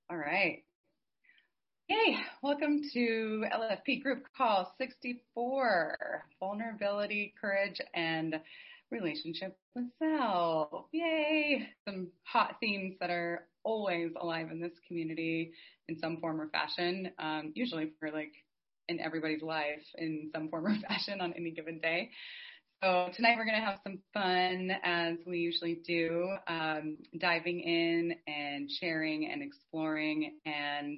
All right. Yay. Welcome to LFP Group Call 64, Vulnerability, Courage, and Relationship with Self. Yay. Some hot themes that are always alive in this community in some form or fashion, usually for in everybody's life in some form or fashion on any given day. So tonight we're going to have some fun, as we usually do, diving in and sharing and exploring and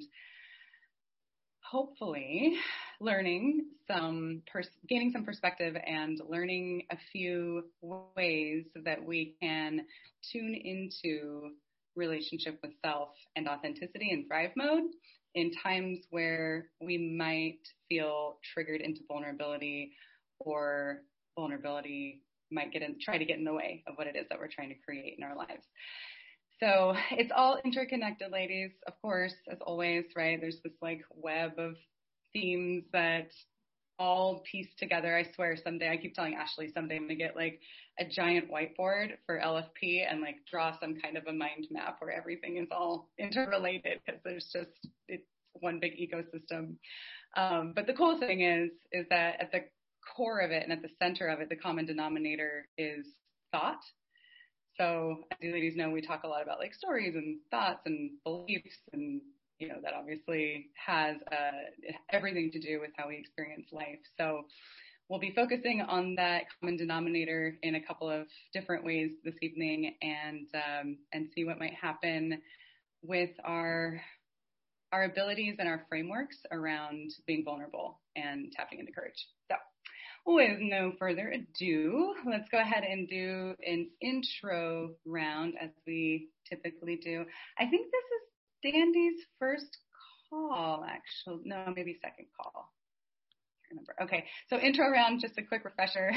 hopefully learning gaining some perspective and learning a few ways that we can tune into relationship with self and authenticity in thrive mode in times where we might feel triggered into vulnerability, or vulnerability might try to get in the way of what it is that we're trying to create in our lives. So it's all interconnected, ladies, of course, as always, right? There's this web of themes that all piece together. I swear someday, I keep telling Ashley, someday I'm going to get a giant whiteboard for LFP and draw some kind of a mind map where everything is all interrelated, because it's one big ecosystem. But the cool thing is that at the core of it and at the center of it, the common denominator is thought. So as you ladies know, we talk a lot about stories and thoughts and beliefs, and that obviously has everything to do with how we experience life. So we'll be focusing on that common denominator in a couple of different ways this evening, and see what might happen with our abilities and our frameworks around being vulnerable and tapping into courage. So with no further ado, let's go ahead and do an intro round as we typically do. I think this is Dandy's first call, actually. No, maybe second call. I can't remember. Okay, so intro round, just a quick refresher,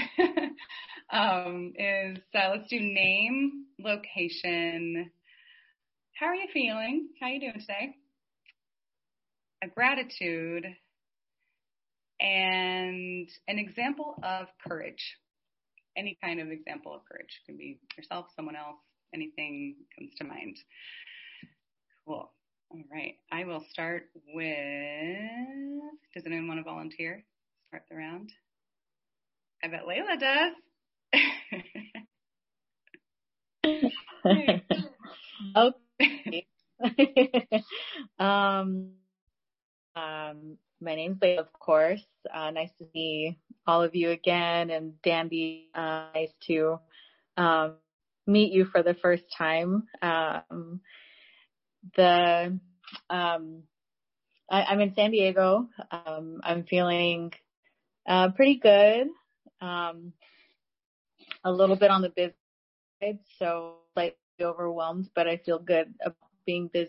is let's do name, location, how are you feeling? How are you doing today? A gratitude, and an example of courage. Any kind of example of courage. It can be yourself, someone else, anything comes to mind. Cool. All right. I will start with, does anyone want to volunteer? Start the round. I bet Layla does. Okay. My name's Layla, of course. Nice to see all of you again, and Dandy, nice to meet you for the first time. I'm in San Diego. I'm feeling pretty good. A little bit on the busy side, so slightly overwhelmed, but I feel good about being busy.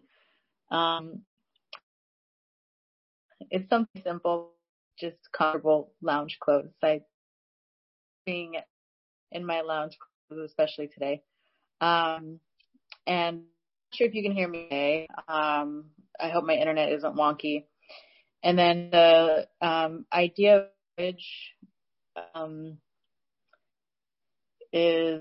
It's something simple, just comfortable lounge clothes. Being in my lounge clothes, especially today. And I'm not sure if you can hear me today. I hope my internet isn't wonky. And then the idea of courage is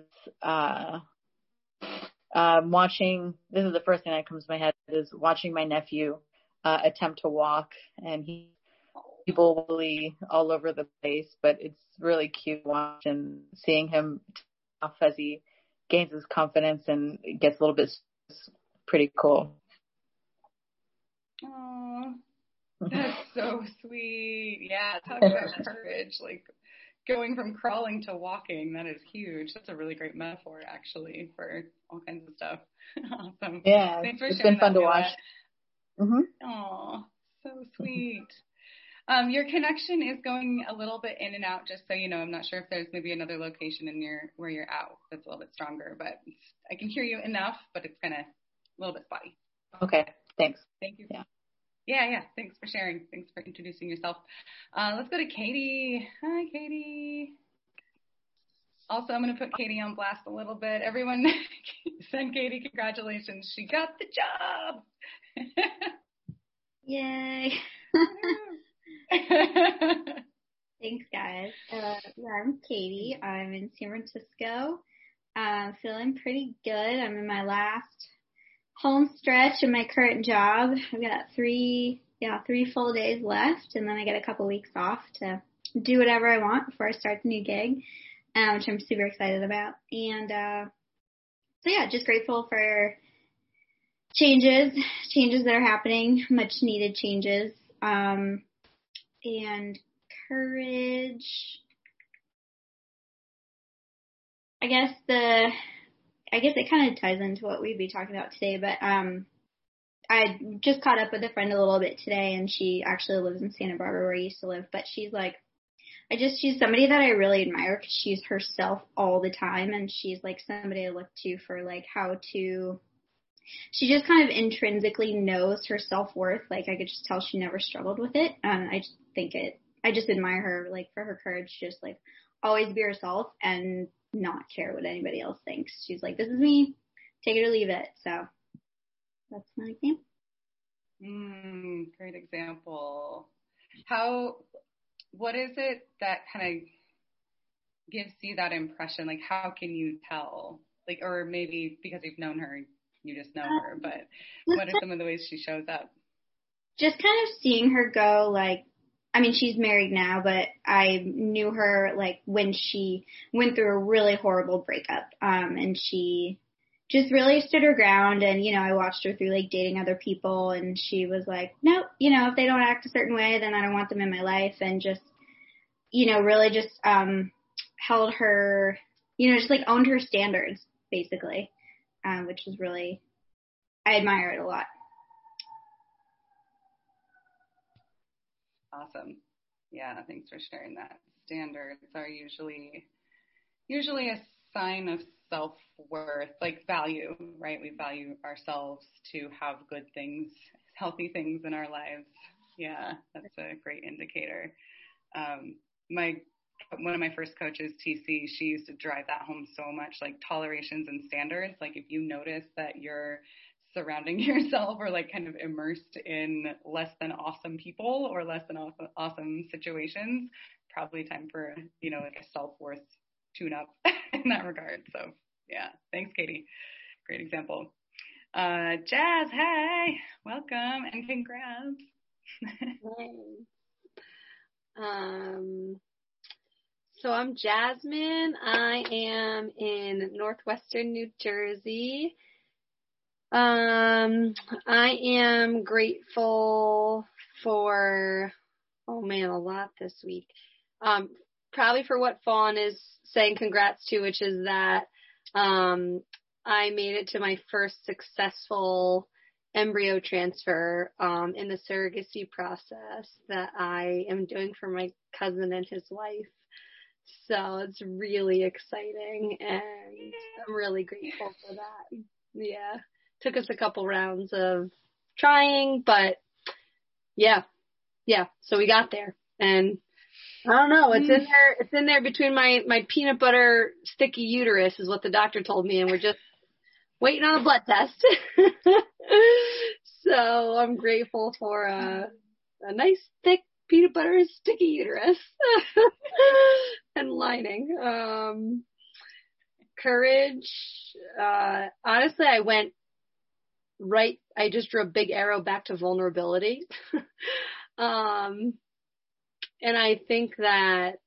watching. This is the first thing that comes to my head, is watching my nephew attempt to walk, and people really all over the place, but it's really cute watching, seeing him off as he gains his confidence and gets a little bit pretty cool. Oh, that's so sweet. Yeah, talk about courage, going from crawling to walking. That is huge. That's a really great metaphor, actually, for all kinds of stuff. Awesome. Yeah, thanks for it's sharing been fun that, to watch. Mm-hmm. Oh, so sweet. Your connection is going a little bit in and out, just so you know. I'm not sure if there's maybe another location where you're at that's a little bit stronger, but I can hear you enough, but it's kind of a little bit spotty. Okay, thanks. Thank you. Yeah. Thanks for sharing. Thanks for introducing yourself. Let's go to Katie. Hi, Katie. Also, I'm going to put Katie on blast a little bit. Everyone, send Katie congratulations. She got the job. Yay. Thanks, guys. I'm Katie. I'm in San Francisco. Feeling pretty good. I'm in my last home stretch in my current job. I've got three full days left, and then I get a couple weeks off to do whatever I want before I start the new gig, which I'm super excited about. And so yeah, just grateful for changes that are happening, much needed changes, and courage. I guess it kind of ties into what we'd be talking about today, but I just caught up with a friend a little bit today, and she actually lives in Santa Barbara where I used to live, but she's like, she's somebody that I really admire because she's herself all the time, and she's like somebody I look to for like she just kind of intrinsically knows her self-worth. Like I could just tell she never struggled with it. I just admire her like for her courage to just like always be herself and not care what anybody else thinks. She's like, this is me, take it or leave it. So that's my example. Great example. What is it that kind of gives you that impression? Like, how can you tell? Like, or maybe because you've known her, you just know her, but what are some of the ways she shows up? Just kind of seeing her go, like, I mean, she's married now, but I knew her, like, when she went through a really horrible breakup, and she just really stood her ground, and, you know, I watched her through, like, dating other people, and she was like, nope, you know, if they don't act a certain way, then I don't want them in my life, and just, you know, really just held her, you know, just, like, owned her standards, basically, which was really, I admire it a lot. Awesome. Yeah, thanks for sharing that. Standards are usually a sign of self-worth, like value, right? We value ourselves to have good things, healthy things in our lives. Yeah, that's a great indicator. One of my first coaches, TC, she used to drive that home so much, like tolerations and standards. Like if you notice that you're surrounding yourself or like kind of immersed in less than awesome people or less than awesome situations, probably time for, you know, like a self-worth tune-up in that regard. So yeah, thanks, Katie. Great example. Jazz, hey, welcome and congrats. So I'm Jasmine. I am in northwestern New Jersey. I am grateful for, a lot this week. Probably for what Fawn is saying congrats to, which is that I made it to my first successful embryo transfer in the surrogacy process that I am doing for my cousin and his wife. So it's really exciting, and I'm really grateful for that. Yeah. Took us a couple rounds of trying, but yeah. So we got there, and I don't know. It's in there between my peanut butter sticky uterus is what the doctor told me, and we're just waiting on a blood test. So I'm grateful for a nice thick peanut butter sticky uterus and lining. Courage. Honestly, I just drew a big arrow back to vulnerability. And I think that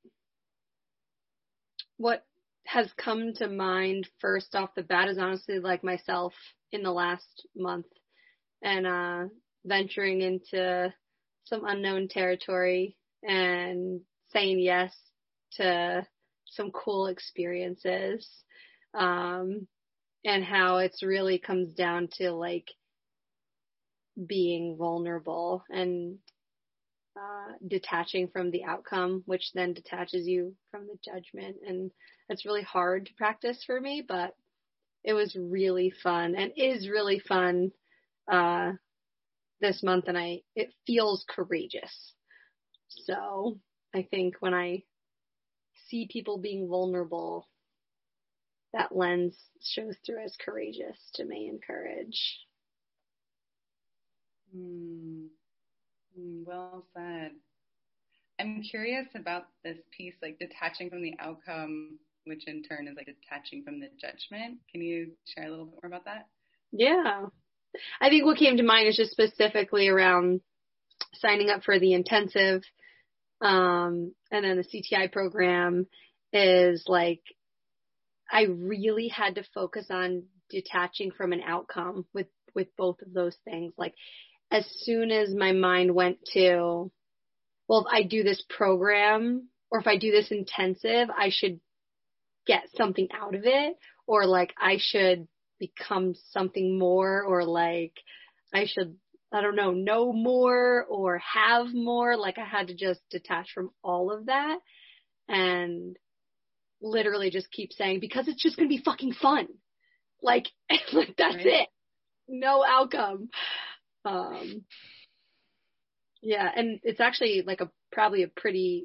what has come to mind first off the bat is honestly like myself in the last month and venturing into some unknown territory and saying yes to some cool experiences. And how it's really comes down to like being vulnerable and detaching from the outcome, which then detaches you from the judgment. And it's really hard to practice for me, but it was really fun and is really fun this month, and it feels courageous. So I think when I see people being vulnerable, that lens shows through as courageous to me and courage. Well said. I'm curious about this piece, like detaching from the outcome, which in turn is like detaching from the judgment. Can you share a little bit more about that? Yeah. I think what came to mind is just specifically around signing up for the intensive, and then the CTI program is like, I really had to focus on detaching from an outcome with both of those things. Like as soon as my mind went to, well, if I do this program or if I do this intensive, I should get something out of it, or like I should become something more, or like I should, I don't know more or have more. Like I had to just detach from all of that and literally just keep saying, because it's just going to be fucking fun. Like, that's right. It. No outcome. Yeah. And it's actually like probably a pretty,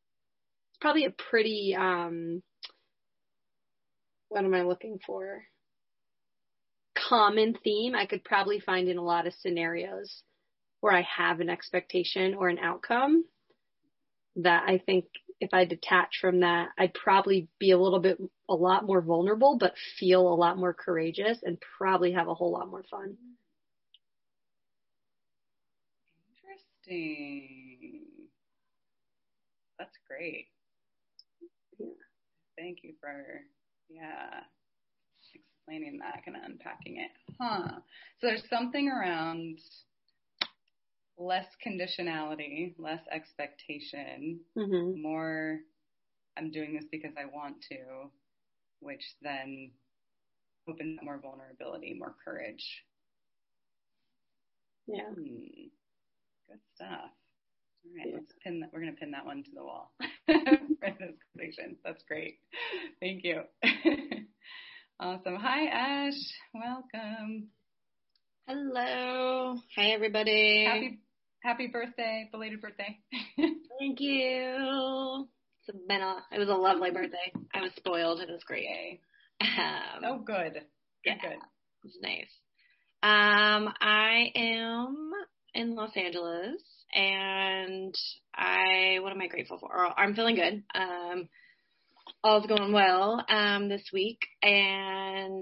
what am I looking for? Common theme I could probably find in a lot of scenarios where I have an expectation or an outcome that I think if I detach from that, I'd probably be a lot more vulnerable, but feel a lot more courageous and probably have a whole lot more fun. Interesting. That's great. Yeah. Thank you for, explaining that, kind of unpacking it. So there's something around less conditionality, less expectation, more I'm doing this because I want to, which then opens up more vulnerability, more courage. Yeah. Good stuff. All right, let's pin that. We're going to pin that one to the wall for this conversation. That's great. Thank you. Awesome. Hi, Ash. Welcome. Hello. Hi, everybody. Happy birthday, belated birthday. Thank you. It was a lovely birthday. I was spoiled. It was great. Yay. Oh, good. Yeah, good. It was nice. I am in Los Angeles, and what am I grateful for? I'm feeling good. All's going well this week, and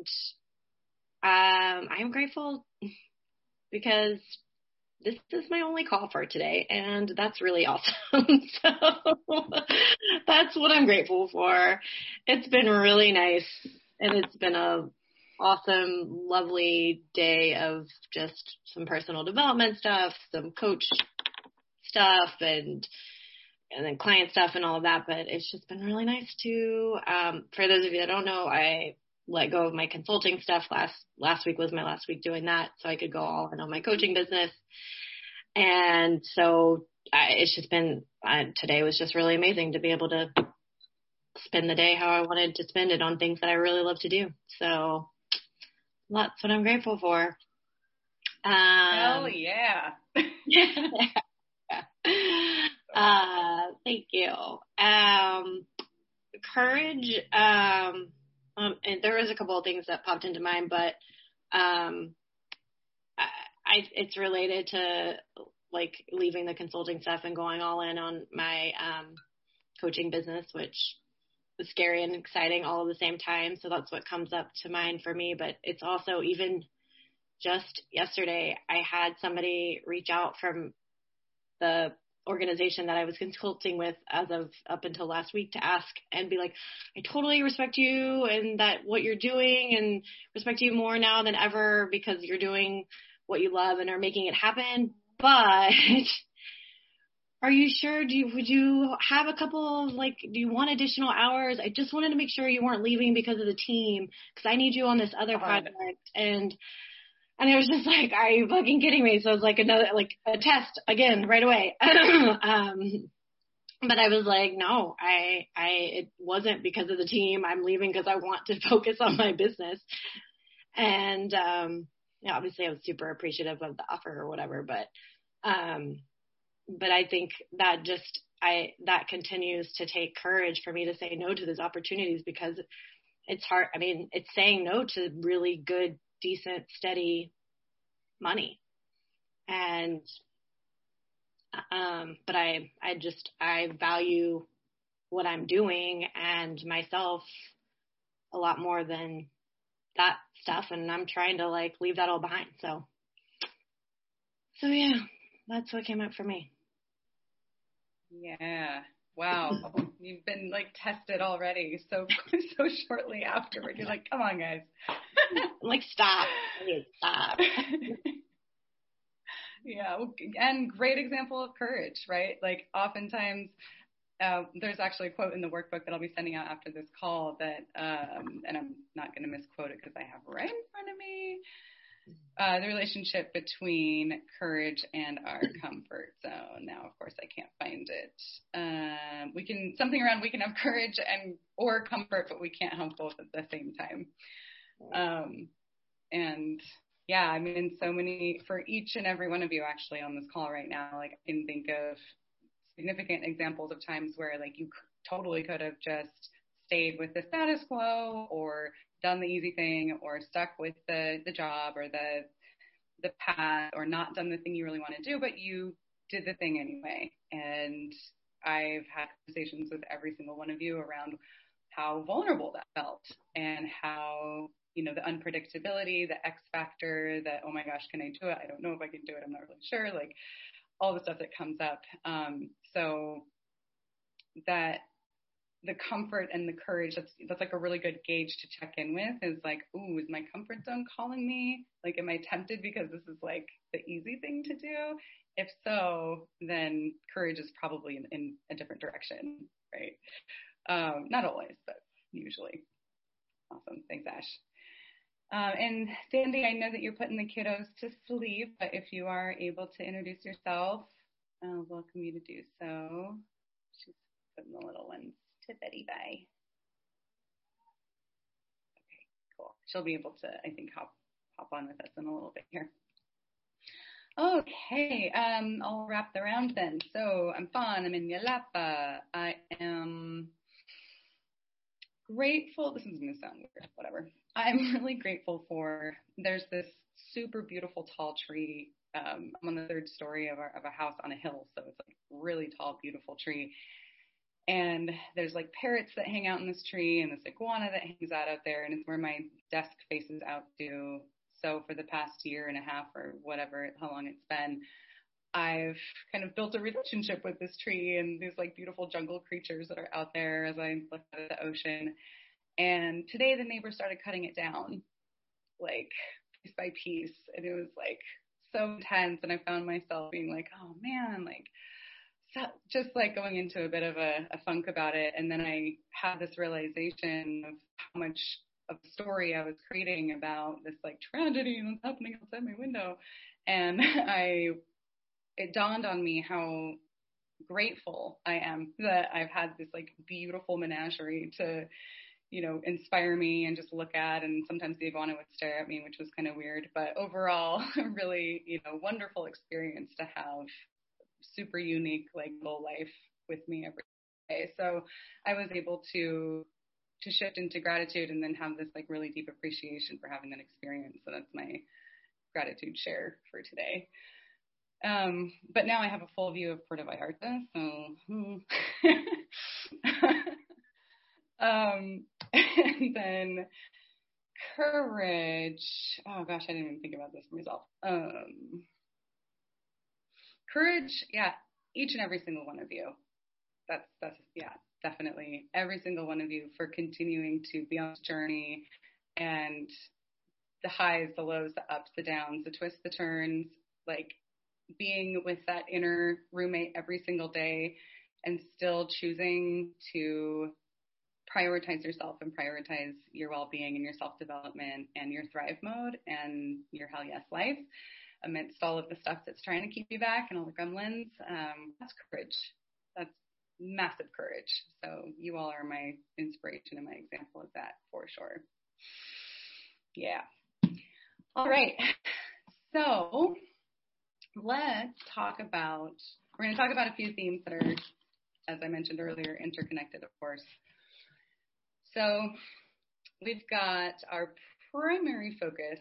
I am grateful because this is my only call for today, and that's really awesome. So that's what I'm grateful for. It's been really nice, and it's been a awesome, lovely day of just some personal development stuff, some coach stuff, and then client stuff and all of that. But it's just been really nice to, for those of you that don't know, I let go of my consulting stuff. Last week was my last week doing that, so I could go all in on my coaching business. And so it's just been, today was just really amazing to be able to spend the day how I wanted to spend it on things that I really love to do. So that's what I'm grateful for. Hell yeah. Thank you. Courage. And there was a couple of things that popped into mind, but it's related to like leaving the consulting stuff and going all in on my coaching business, which is scary and exciting all at the same time. So that's what comes up to mind for me. But it's also, even just yesterday, I had somebody reach out from the organization that I was consulting with as of up until last week to ask and be like, I totally respect you and that what you're doing, and respect you more now than ever because you're doing what you love and are making it happen. But are you sure? Would you have a couple of, do you want additional hours? I just wanted to make sure you weren't leaving because of the team, because I need you on this other project. And it was just like, are you fucking kidding me? So it was like another, a test again right away. But I was like, no, it wasn't because of the team. I'm leaving because I want to focus on my business. And, obviously I was super appreciative of the offer or whatever, but I think that that continues to take courage for me to say no to those opportunities, because it's hard. I mean, it's saying no to really good, decent, steady money. And, but I value what I'm doing and myself a lot more than that stuff. And I'm trying to leave that all behind. So So yeah, that's what came up for me. Yeah. Wow. You've been like tested already. So shortly afterward, you're like, come on, guys. I'm like, stop. I need to stop. Yeah. And great example of courage, right? Like oftentimes, there's actually a quote in the workbook that I'll be sending out after this call that, and I'm not going to misquote it because I have it right in front of me. The relationship between courage and our comfort zone. Now, of course, I can't find it. We can have courage or comfort, but we can't have both at the same time. And yeah, I mean, for each and every one of you actually on this call right now, like I can think of significant examples of times where like you totally could have just stayed with the status quo or done the easy thing or stuck with the job or the path or not done the thing you really want to do, but you did the thing anyway. And I've had conversations with every single one of you around how vulnerable that felt and how, the unpredictability, the X factor, that, oh my gosh, can I do it? I don't know if I can do it. I'm not really sure. Like all the stuff that comes up. So that the comfort and the courage, that's like a really good gauge to check in with is like, ooh, is my comfort zone calling me? Like, am I tempted because this is like the easy thing to do? If so, then courage is probably in a different direction, right? Not always, but usually. Awesome. Thanks, Ash. And Sandy, I know that you're putting the kiddos to sleep, but if you are able to introduce yourself, I'll welcome you to do so. She's putting the little ones to Betty bye. Okay, cool. She'll be able to, I think, hop on with us in a little bit here. Okay, I'll wrap the round then. So I'm Fawn, I'm in Yelapa. I am grateful, this is going to sound weird, whatever. I'm really grateful there's this super beautiful tall tree. I'm on the third story of a house on a hill, so it's like really tall, beautiful tree. And there's like parrots that hang out in this tree and this iguana that hangs out there, and it's where my desk faces out to. So for the past year and a half or whatever, how long it's been, I've kind of built a relationship with this tree and these like beautiful jungle creatures that are out there as I look at the ocean. And today the neighbor started cutting it down, like piece by piece. And it was like so intense. And I found myself being like, oh man, like just like going into a bit of a funk about it. And then I had this realization of how much of the story I was creating about this like tragedy that's happening outside my window. And it dawned on me how grateful I am that I've had this like beautiful menagerie to, inspire me and just look at. And sometimes the iguana would stare at me, which was kind of weird, but overall, really, wonderful experience to have super unique, like little life with me every day. So I was able to shift into gratitude and then have this like really deep appreciation for having that experience. So that's my gratitude share for today. But now I have a full view of Puerto Vallarta, so and then courage. Oh gosh, I didn't even think about this myself. Courage, yeah, each and every single one of you. That's yeah, definitely every single one of you for continuing to be on this journey and the highs, the lows, the ups, the downs, the twists, the turns, like being with that inner roommate every single day and still choosing to prioritize yourself and prioritize your well-being and your self-development and your thrive mode and your hell yes life amidst all of the stuff that's trying to keep you back and all the gremlins. That's courage. That's massive courage. So you all are my inspiration and my example of that for sure. Yeah. All right. So we're going to talk about a few themes that are, as I mentioned earlier, interconnected, of course. So we've got our primary focus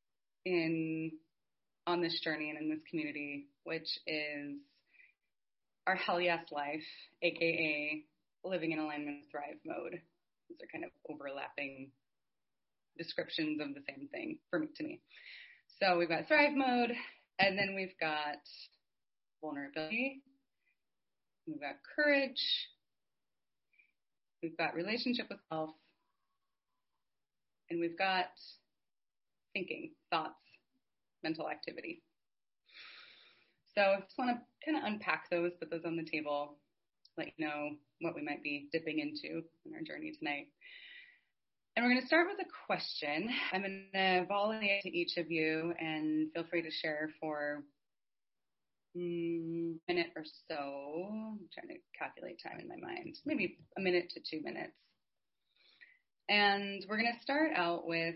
on this journey and in this community, which is our hell yes life, aka living in alignment with thrive mode. These are kind of overlapping descriptions of the same thing to me. So we've got thrive mode, And then we've got vulnerability. We've got courage. We've got relationship with self. And we've got thinking, thoughts, mental activity. So I just want to kind of unpack those, put those on the table, let you know what we might be dipping into in our journey tonight. And we're going to start with a question. I'm going to volley it to each of you, and feel free to share for a minute or so. I'm trying to calculate time in my mind. Maybe a minute to 2 minutes. And we're going to start out with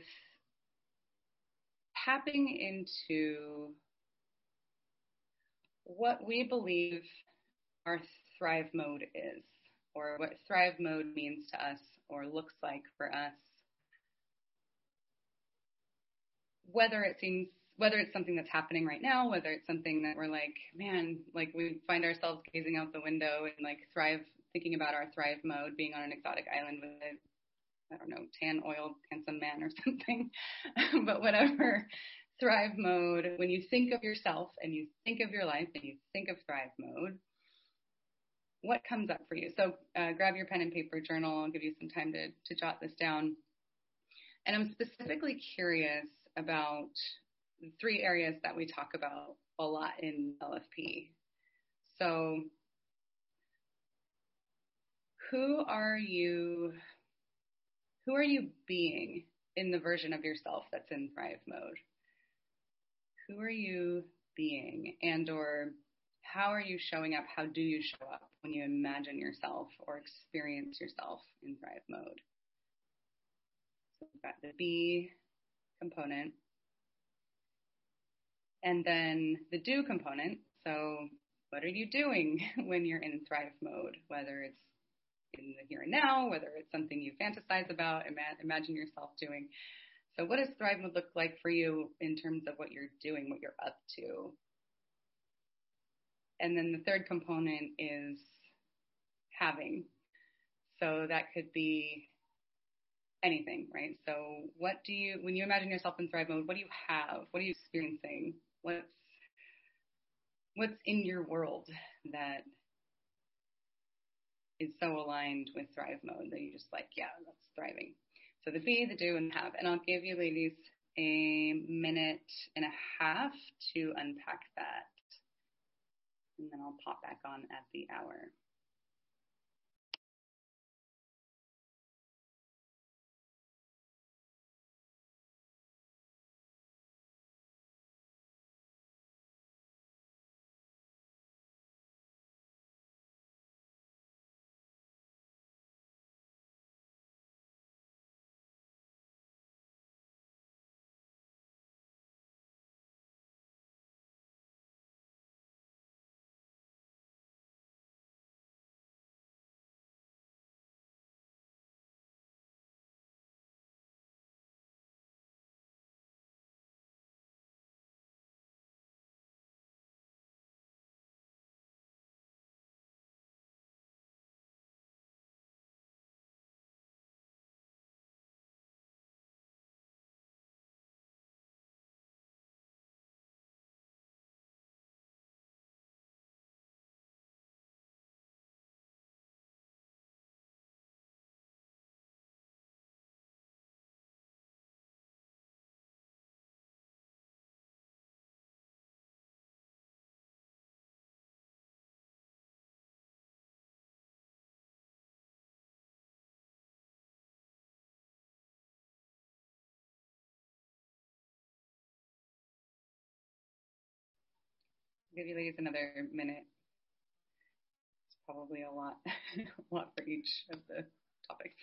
tapping into what we believe our Thrive mode is, or what Thrive mode means to us or looks like for us. Whether it's something that's happening right now, whether it's something that we're like, man, like we find ourselves gazing out the window and like thinking about our Thrive mode, being on an exotic island with a, I don't know, tan-oiled handsome man or something. But whatever Thrive mode, when you think of yourself and you think of your life and you think of Thrive mode, what comes up for you? So grab your pen and paper, journal. I'll give you some time to jot this down. And I'm specifically curious about the 3 areas that we talk about a lot in LFP. So who are you being in the version of yourself that's in Thrive mode? Who are you being, and or how are you showing up? How do you show up when you imagine yourself or experience yourself in Thrive mode? So we've got the be component, and then the do component. So what are you doing when you're in Thrive mode, whether it's in the here and now, whether it's something you fantasize about, imagine yourself doing. So what does Thrive mode look like for you in terms of what you're doing, what you're up to? And then the third component is having. So that could be anything, right? So when you imagine yourself in Thrive mode, what do you have? What are you experiencing? What's in your world that is so aligned with Thrive mode that you're just like, yeah, that's thriving. So the be, the do, and the have. And I'll give you ladies a minute and a half to unpack that. And then I'll pop back on at the hour. I'll give you ladies another minute. It's probably a lot, a lot for each of the topics.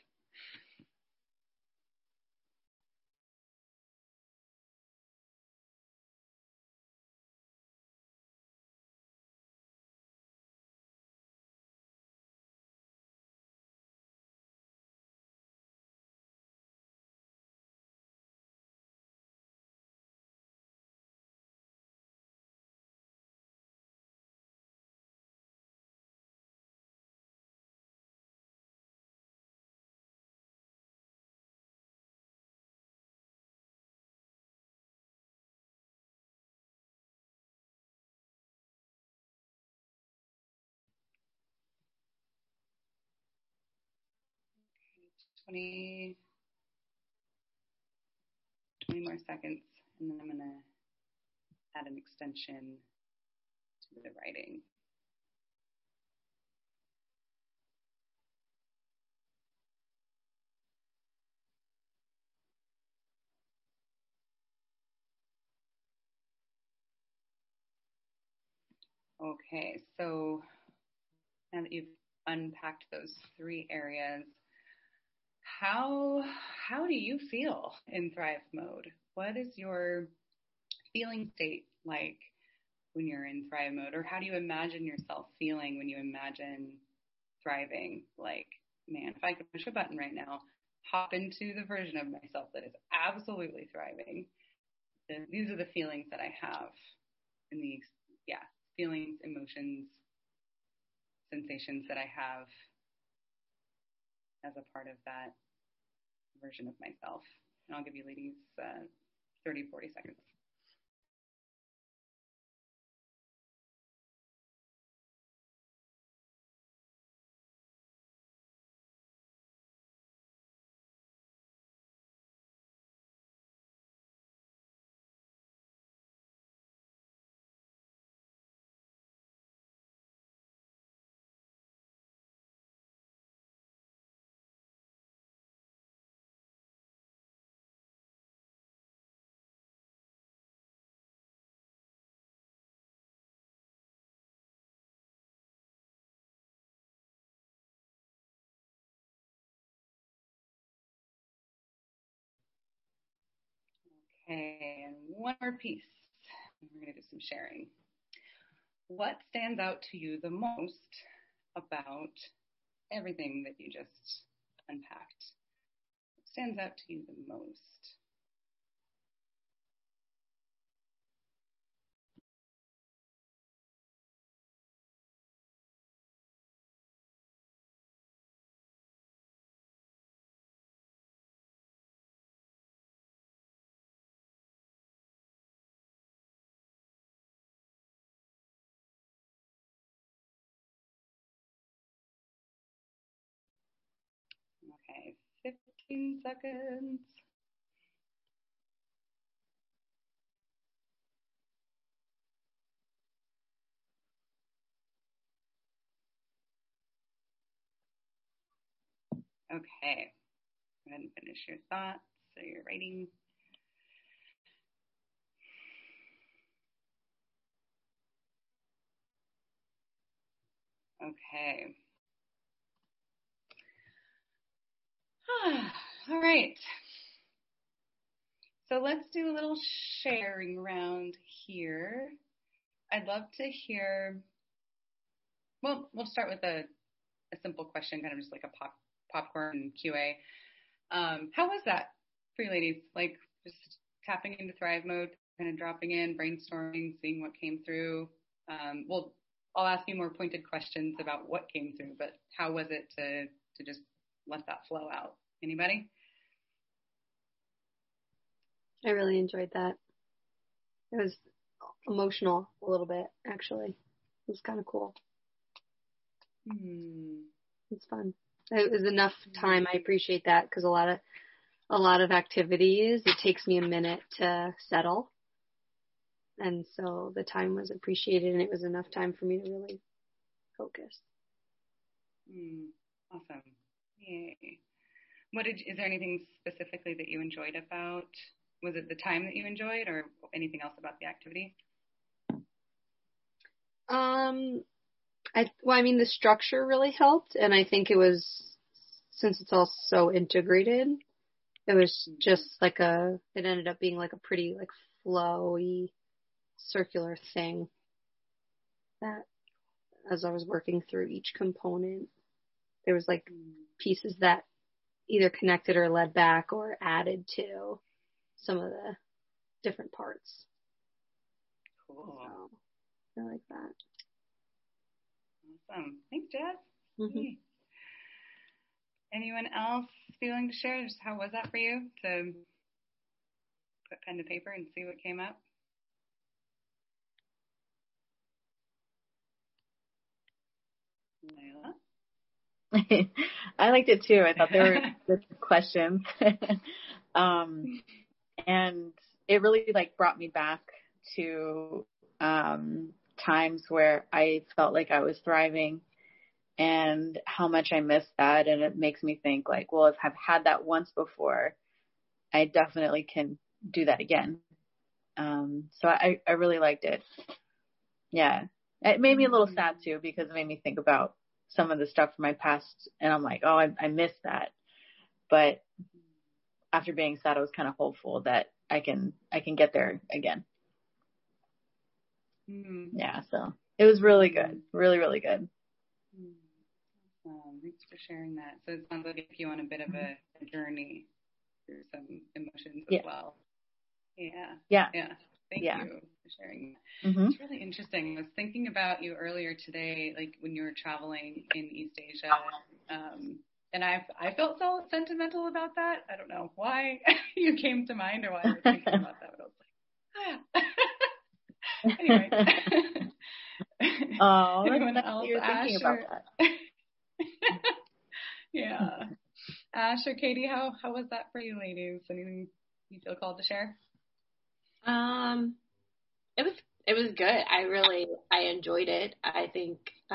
20 more seconds, and then I'm going to add an extension to the writing. Okay, so now that you've unpacked those 3 areas, how do you feel in Thrive mode? What is your feeling state like when you're in Thrive mode? Or how do you imagine yourself feeling when you imagine thriving? Like, man, if I could push a button right now, hop into the version of myself that is absolutely thriving. These are the feelings that I have in these, feelings, emotions, sensations that I have as a part of that version of myself. And I'll give you ladies 30, 40 seconds. Okay, and one more piece. We're going to do some sharing. What stands out to you the most about everything that you just unpacked? What stands out to you the most? Okay, 15 seconds. Okay, go ahead and finish your thoughts. So you're writing. Okay. All right. So let's do a little sharing round here. I'd love to hear, well, we'll start with a simple question, kind of just like a popcorn QA. How was that for you ladies? Like just tapping into Thrive mode, kind of dropping in, brainstorming, seeing what came through. Well, I'll ask you more pointed questions about what came through, but how was it to just let that flow out? Anybody? I really enjoyed that. It was emotional a little bit, actually. It was kind of cool. It's fun. It was enough time. I appreciate that because a lot of activities, it takes me a minute to settle. And so the time was appreciated and it was enough time for me to really focus. Awesome. Yay. Is there anything specifically that you enjoyed about, was it the time that you enjoyed or anything else about the activity? The structure really helped, and I think it was, since it's all so integrated, it was just it ended up being like a pretty like flowy circular thing that as I was working through each component, there was like pieces that either connected or led back or added to some of the different parts. Cool. So, I like that. Awesome. Thanks, Jess. Mm-hmm. Anyone else feeling to share? Just how was that for you to put pen to paper and see what came up? Layla? I liked it too. I thought they were good questions. And it really like brought me back to, times where I felt like I was thriving and how much I missed that. And it makes me think like, well, if I've had that once before, I definitely can do that again. So I really liked it. Yeah. It made me a little sad too, because it made me think about some of the stuff from my past, and I'm like, oh, I missed that. But after being sad, I was kind of hopeful that I can get there again. Yeah. So it was really good. Really, really good. Thanks for sharing that. So it sounds like if you on a bit of a journey through some emotions as well. Yeah. Thank you for sharing that. It's really interesting. I was thinking about you earlier today, like when you were traveling in East Asia, and I felt so sentimental about that. I don't know why you came to mind or why I was thinking about that, but I was like, Anyway. Oh, anyone else? you're thinking about that. Yeah. Ash or Katie, how was that for you ladies? Anything you feel called to share? It was good. I enjoyed it. I think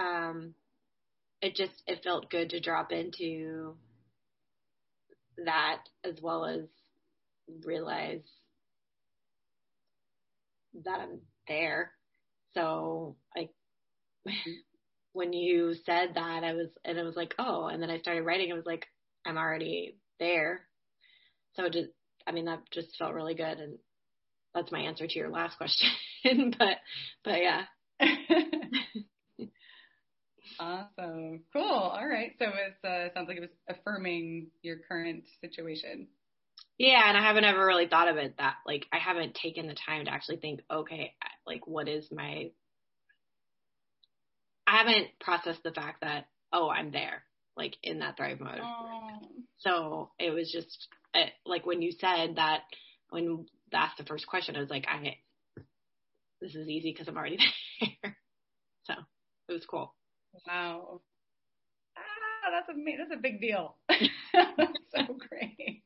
it felt good to drop into that, as well as realize that I'm there. So like when you said that, it was like, oh, and then I started writing. I was like, I'm already there. So that just felt really good. And that's my answer to your last question. but yeah. Awesome. Cool. All right. So it sounds like it was affirming your current situation. Yeah. And I haven't ever really thought of it that, like, I haven't taken the time to actually think, okay, like, what is I haven't processed the fact that, oh, I'm there, like, in that thrive mode. Oh. So it was just like when you said that, when that's the first question, I was like, this is easy because I'm already there. So it was cool. Wow. That's a big deal. So great.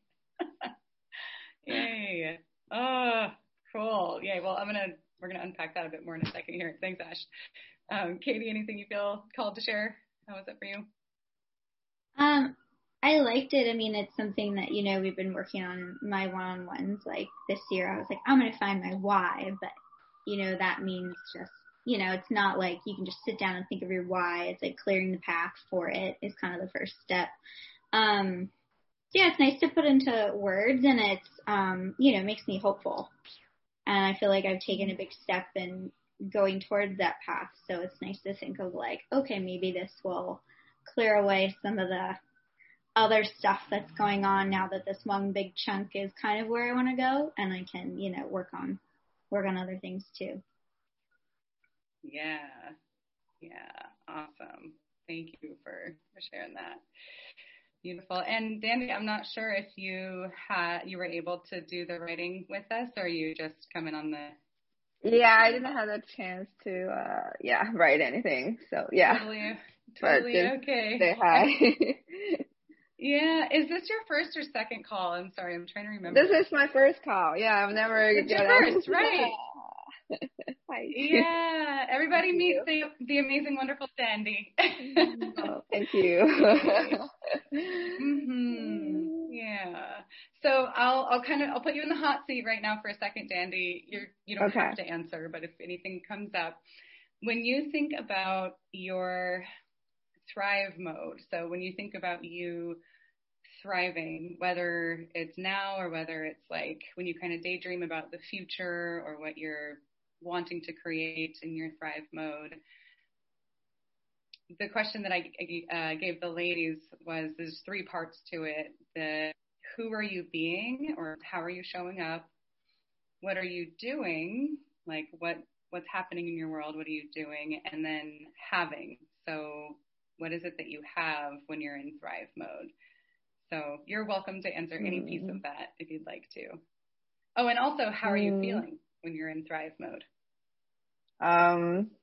Yay. Oh, cool. Yay. Well, we're gonna unpack that a bit more in a second here. Thanks, Ash. Katie, anything you feel called to share? How was it for you? I liked it. I mean, it's something that, we've been working on in my one-on-ones. Like this year, I was like, I'm going to find my why. But, that means just, it's not like you can just sit down and think of your why. It's like clearing the path for it is kind of the first step. It's nice to put into words, and it's, makes me hopeful. And I feel like I've taken a big step in going towards that path. So it's nice to think of like, okay, maybe this will clear away some of the other stuff that's going on now that this one big chunk is kind of where I want to go, and I can, work on other things too. Yeah. Awesome. Thank you for sharing that. Beautiful. And Dandy, I'm not sure if you were able to do the writing with us, or you just coming on the. Yeah, I didn't have a chance to write anything. So yeah. Totally okay. Say hi. Yeah. Is this your first or second call? I'm sorry, I'm trying to remember. This is my first call. Yeah, I've never. It's your first, right? Hi. Yeah. Everybody meet the amazing, wonderful Dandy. Oh, thank you. Yeah. So I'll put you in the hot seat right now for a second, Dandy. You don't have to answer, but if anything comes up, when you think about your thrive mode, so when you think about you thriving, whether it's now or whether it's like when you kind of daydream about the future or what you're wanting to create in your thrive mode, the question that I gave the ladies was, there's 3 parts to it. Who are you being, or how are you showing up? What are you doing? Like what's happening in your world? What are you doing? And then having. So what is it that you have when you're in thrive mode? So you're welcome to answer any piece of that if you'd like to. Oh, and also, how are you feeling when you're in thrive mode?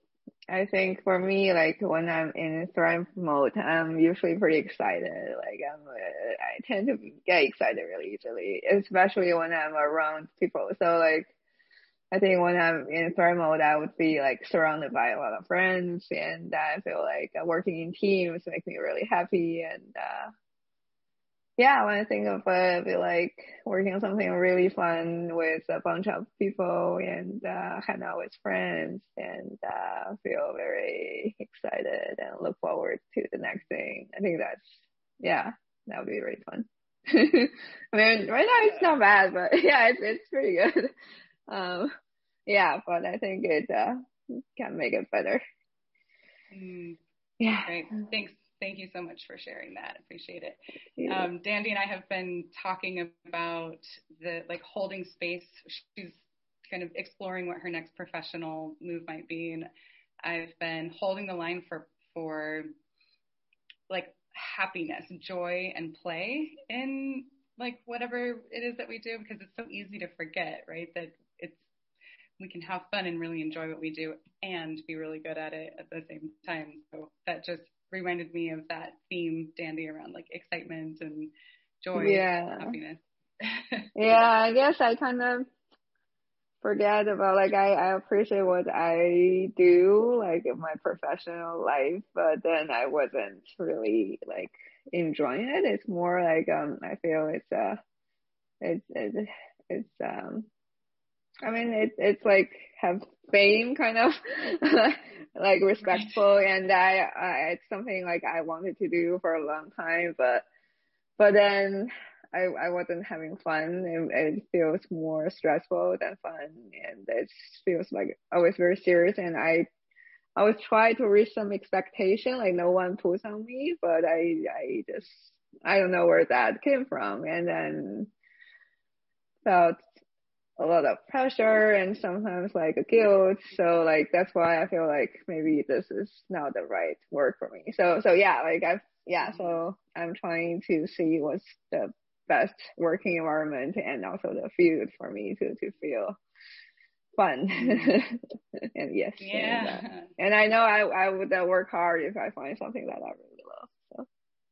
I think for me, like when I'm in thrive mode, I'm usually pretty excited. Like I tend to get excited really easily, especially when I'm around people. So like, I think when I'm in thrive mode, I would be like surrounded by a lot of friends, and I feel like working in teams make me really happy. And yeah, when I think of it, I feel like working on something really fun with a bunch of people and hang out with friends, and feel very excited and look forward to the next thing. I think yeah, that would be really fun. I mean, right now it's not bad, but yeah, it's pretty good. Yeah, but I think it can make it better. Yeah. Great. Thanks. Thank you so much for sharing that. Appreciate it. Yeah. Dandy and I have been talking about the holding space. She's kind of exploring what her next professional move might be, and I've been holding the line for like happiness, joy, and play in like whatever it is that we do, because it's so easy to forget, right? That we can have fun and really enjoy what we do and be really good at it at the same time. So that just reminded me of that theme, Dandy, around like excitement and joy, and happiness. Yeah, I guess I kind of forget about like I appreciate what I do like in my professional life, but then I wasn't really like enjoying it. It's more like I feel it's I mean it's like have fame kind of like respectful, and I it's something like I wanted to do for a long time, but then I wasn't having fun. It feels more stressful than fun, and it feels like always very serious, and I always try to reach some expectation, like no one pulls on me, but I just I don't know where that came from, and then felt a lot of pressure and sometimes like a guilt. So like that's why I feel like maybe this is not the right work for me. So yeah, like so I'm trying to see what's the best working environment and also the field for me to feel fun. And yes. Yeah. And I know I would work hard if I find something that I really love. So.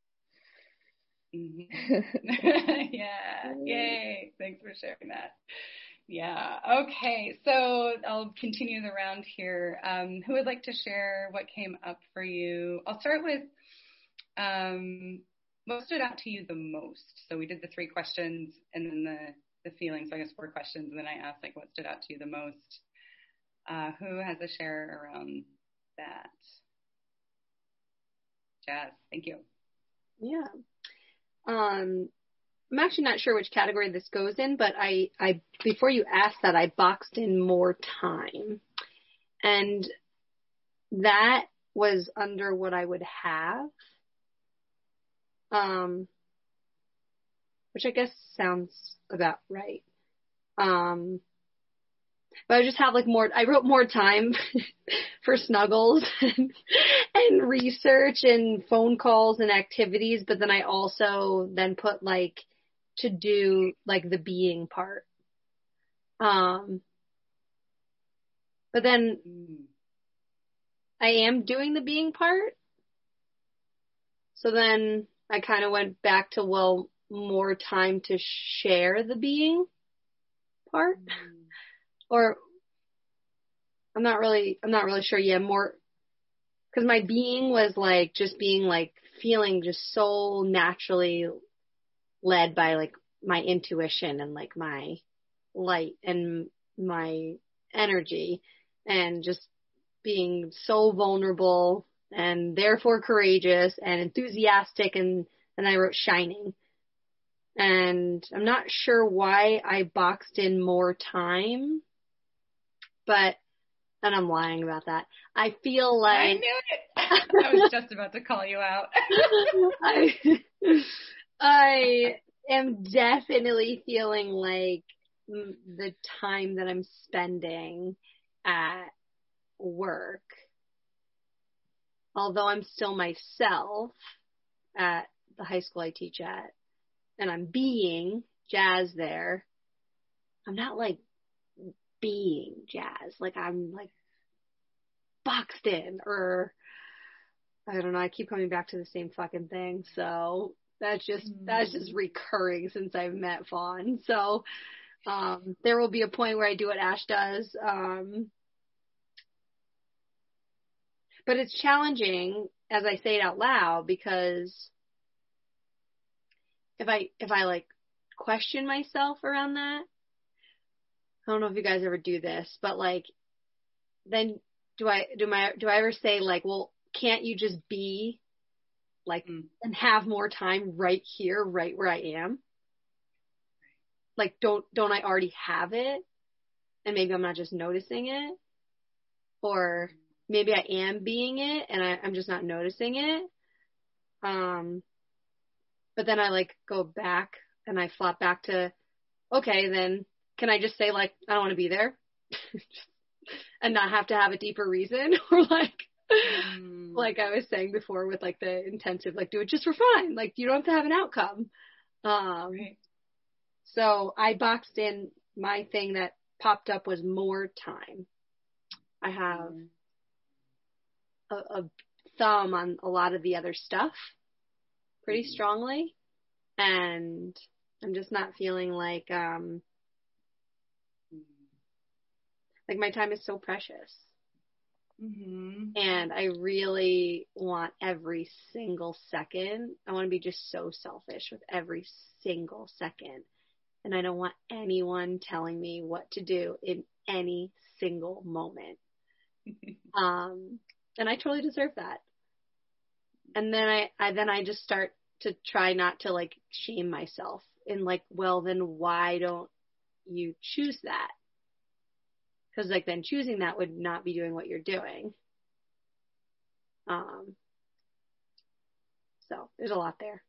Yeah. Yay. Thanks for sharing that. Yeah. Okay. So I'll continue the round here. Who would like to share what came up for you? I'll start with what stood out to you the most. So we did the 3 questions and then the feelings. So I guess 4 questions, and then I asked like what stood out to you the most. Who has a share around that? Jazz. Thank you. Yeah. I'm actually not sure which category this goes in, but I before you asked that, I boxed in more time. And that was under what I would have. Which I guess sounds about right. But I just have like more, I wrote more time for snuggles and research and phone calls and activities, but then I also then put like to do like the being part. But then I am doing the being part. So then I kind of went back to, well, more time to share the being part. Or I'm not really sure. Yeah, more because my being was like just being like feeling just so naturally led by like my intuition and like my light and my energy and just being so vulnerable and therefore courageous and enthusiastic, and I wrote shining. And I'm not sure why I boxed in more time, but, and I'm lying about that. I feel like I knew it. I was just about to call you out. I am definitely feeling like the time that I'm spending at work, although I'm still myself at the high school I teach at, and I'm being Jazz there, I'm not like being Jazz. Like I'm like boxed in, or I don't know, I keep coming back to the same fucking thing. So that's just recurring since I've met Fawn. So, there will be a point where I do what Ash does. But it's challenging as I say it out loud, because if I like question myself around that, I don't know if you guys ever do this, but like, then do I ever say like, well, can't you just be like, and have more time right here, right where I am? Like, don't I already have it? And maybe I'm not just noticing it, or maybe I am being it and I'm just not noticing it. But then I like go back and I flop back to, okay, then can I just say like, I don't want to be there and not have to have a deeper reason? Or like I was saying before with like the intensive, like do it just for fun. Like you don't have to have an outcome. Right. So I boxed in, my thing that popped up was more time. I have a thumb on a lot of the other stuff pretty strongly, and I'm just not feeling like my time is so precious. And I really want every single second. I want to be just so selfish with every single second. And I don't want anyone telling me what to do in any single moment. And I totally deserve that. And then I just start to try not to like shame myself in like, well, then why don't you choose that? Because like then choosing that would not be doing what you're doing. So there's a lot there.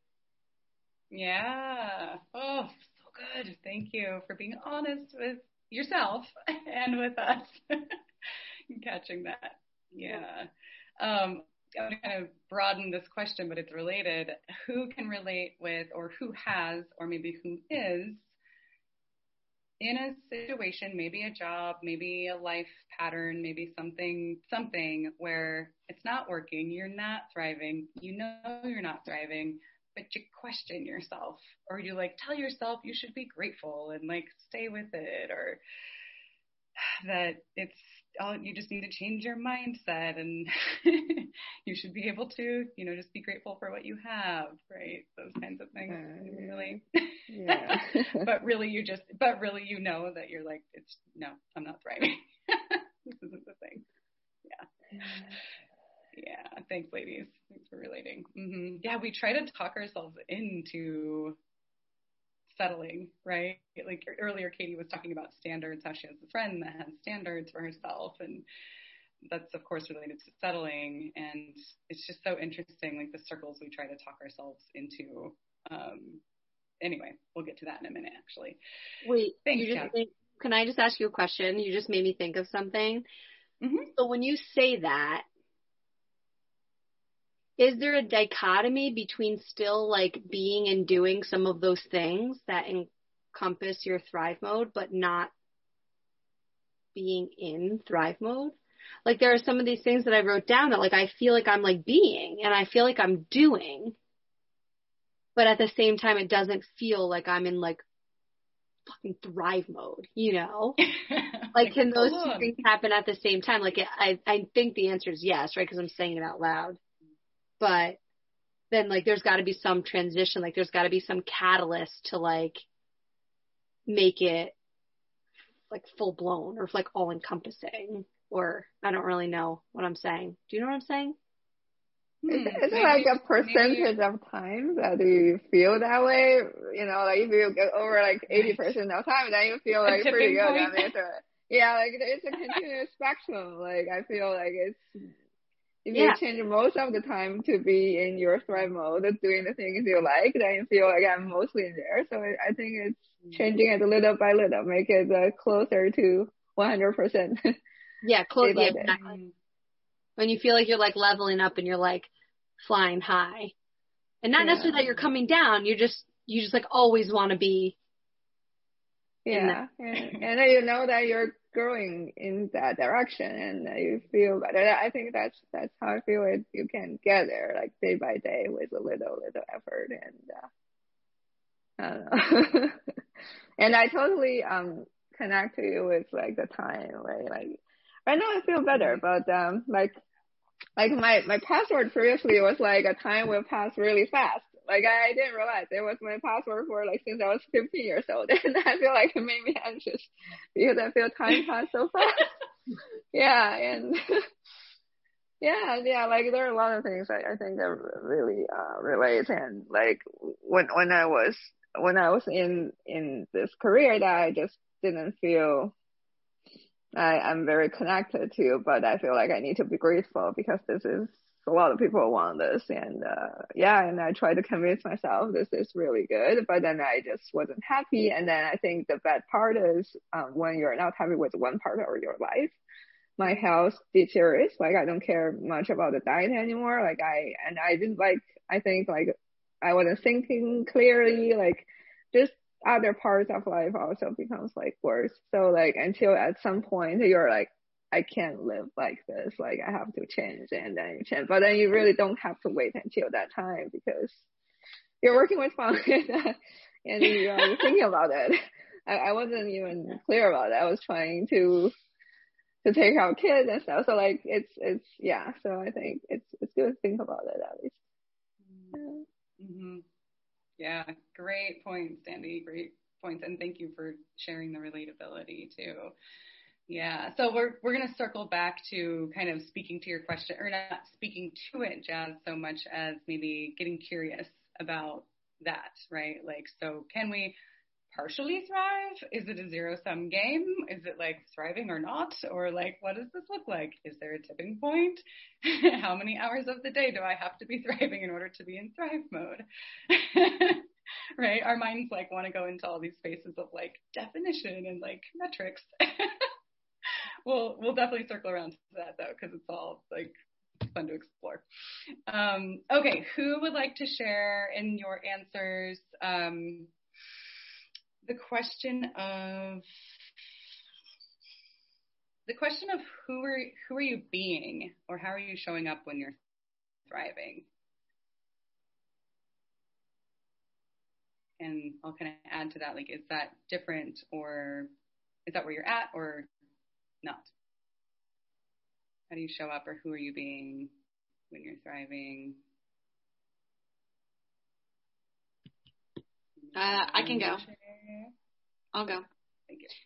Yeah. Oh, so good. Thank you for being honest with yourself and with us. Catching that. Yeah. I'm going to kind of broaden this question, but it's related. Who can relate with, or who has, or maybe who is in a situation, maybe a job, maybe a life pattern, maybe something where it's not working, you're not thriving, you know you're not thriving, but you question yourself, or you like tell yourself you should be grateful and like stay with it, or that it's you just need to change your mindset and you should be able to, just be grateful for what you have, right? Those kinds of things. Really. Yeah. but really you know that you're like, no, I'm not thriving. This isn't the thing. Yeah. Yeah. Thanks, ladies. Thanks for relating. Yeah. We try to talk ourselves into settling, right? Like earlier, Katie was talking about standards, how she has a friend that has standards for herself, and that's of course related to settling. And it's just so interesting, like the circles we try to talk ourselves into. Anyway, we'll get to that in a minute, actually. Wait, thanks. Can I just ask you a question? You just made me think of something. So when you say that, is there a dichotomy between still like being and doing some of those things that encompass your thrive mode, but not being in thrive mode? Like there are some of these things that I wrote down that like I feel like I'm like being and I feel like I'm doing, but at the same time it doesn't feel like I'm in like fucking thrive mode, Like can those two things happen at the same time? Like I think the answer is yes, right? Because I'm saying it out loud. But then like there's got to be some transition, like there's got to be some catalyst to like make it like full blown or like all encompassing, or I don't really know what I'm saying. Do you know what I'm saying? It's like a percentage of time that you feel that way, like if you get over like 80% of time, then you feel like pretty good. Point. I mean, it's a continuous spectrum. Like I feel like if you change most of the time to be in your thrive mode, doing the things you like, then you feel like I'm mostly in there. So I think it's changing it little by little, make it closer to 100%. Yeah, exactly. When you feel like you're like leveling up and you're like flying high, and not necessarily that you're coming down, you just like always want to be. Yeah, and then you know that you're growing in that direction and you feel better. I think that's how I feel it. You can get there like day by day with a little effort, and I don't know. And I totally connect to you with like the time, right? Like right now I feel better, but like my password previously was like a time will pass really fast. Like I didn't realize it was my password for like since I was 15 years old, and I feel like it made me anxious because I feel time passed so fast. Yeah, and yeah, like there are a lot of things I think that really relate, and like when I was in this career that I just didn't feel I'm very connected to, but I feel like I need to be grateful because this is a lot of people want this, and and I try to convince myself this is really good, but then I just wasn't happy. And then I think the bad part is when you're not happy with one part of your life, my health deteriorates. Like I don't care much about the diet anymore. Like I didn't like, I think like I wasn't thinking clearly, like just other parts of life also becomes like worse. So like until at some point you're like, I can't live like this. Like I have to change, and then you change. But then you really don't have to wait until that time because you're working with fun and you're thinking about it. I wasn't even clear about it. I was trying to take care of kids and stuff. So like it's yeah. So I think it's good to think about it at least. Mm-hmm. Yeah, great points, Sandy. Great points, and thank you for sharing the relatability too. Yeah, so we're gonna circle back to kind of speaking to your question, or not speaking to it, Jazz, so much as maybe getting curious about that, right? Like, so can we partially thrive? Is it a zero-sum game? Is it like thriving or not? Or like, what does this look like? Is there a tipping point? How many hours of the day do I have to be thriving in order to be in thrive mode? Right? Our minds like want to go into all these spaces of like definition and like metrics. We'll definitely circle around to that though, because it's all like fun to explore. Okay, who would like to share in your answers the question of who are you being, or how are you showing up when you're thriving? And I'll kind of add to that, like, is that different, or is that where you're at, or not? How do you show up, or who are you being when you're thriving? I can go. I'll go. Thank you.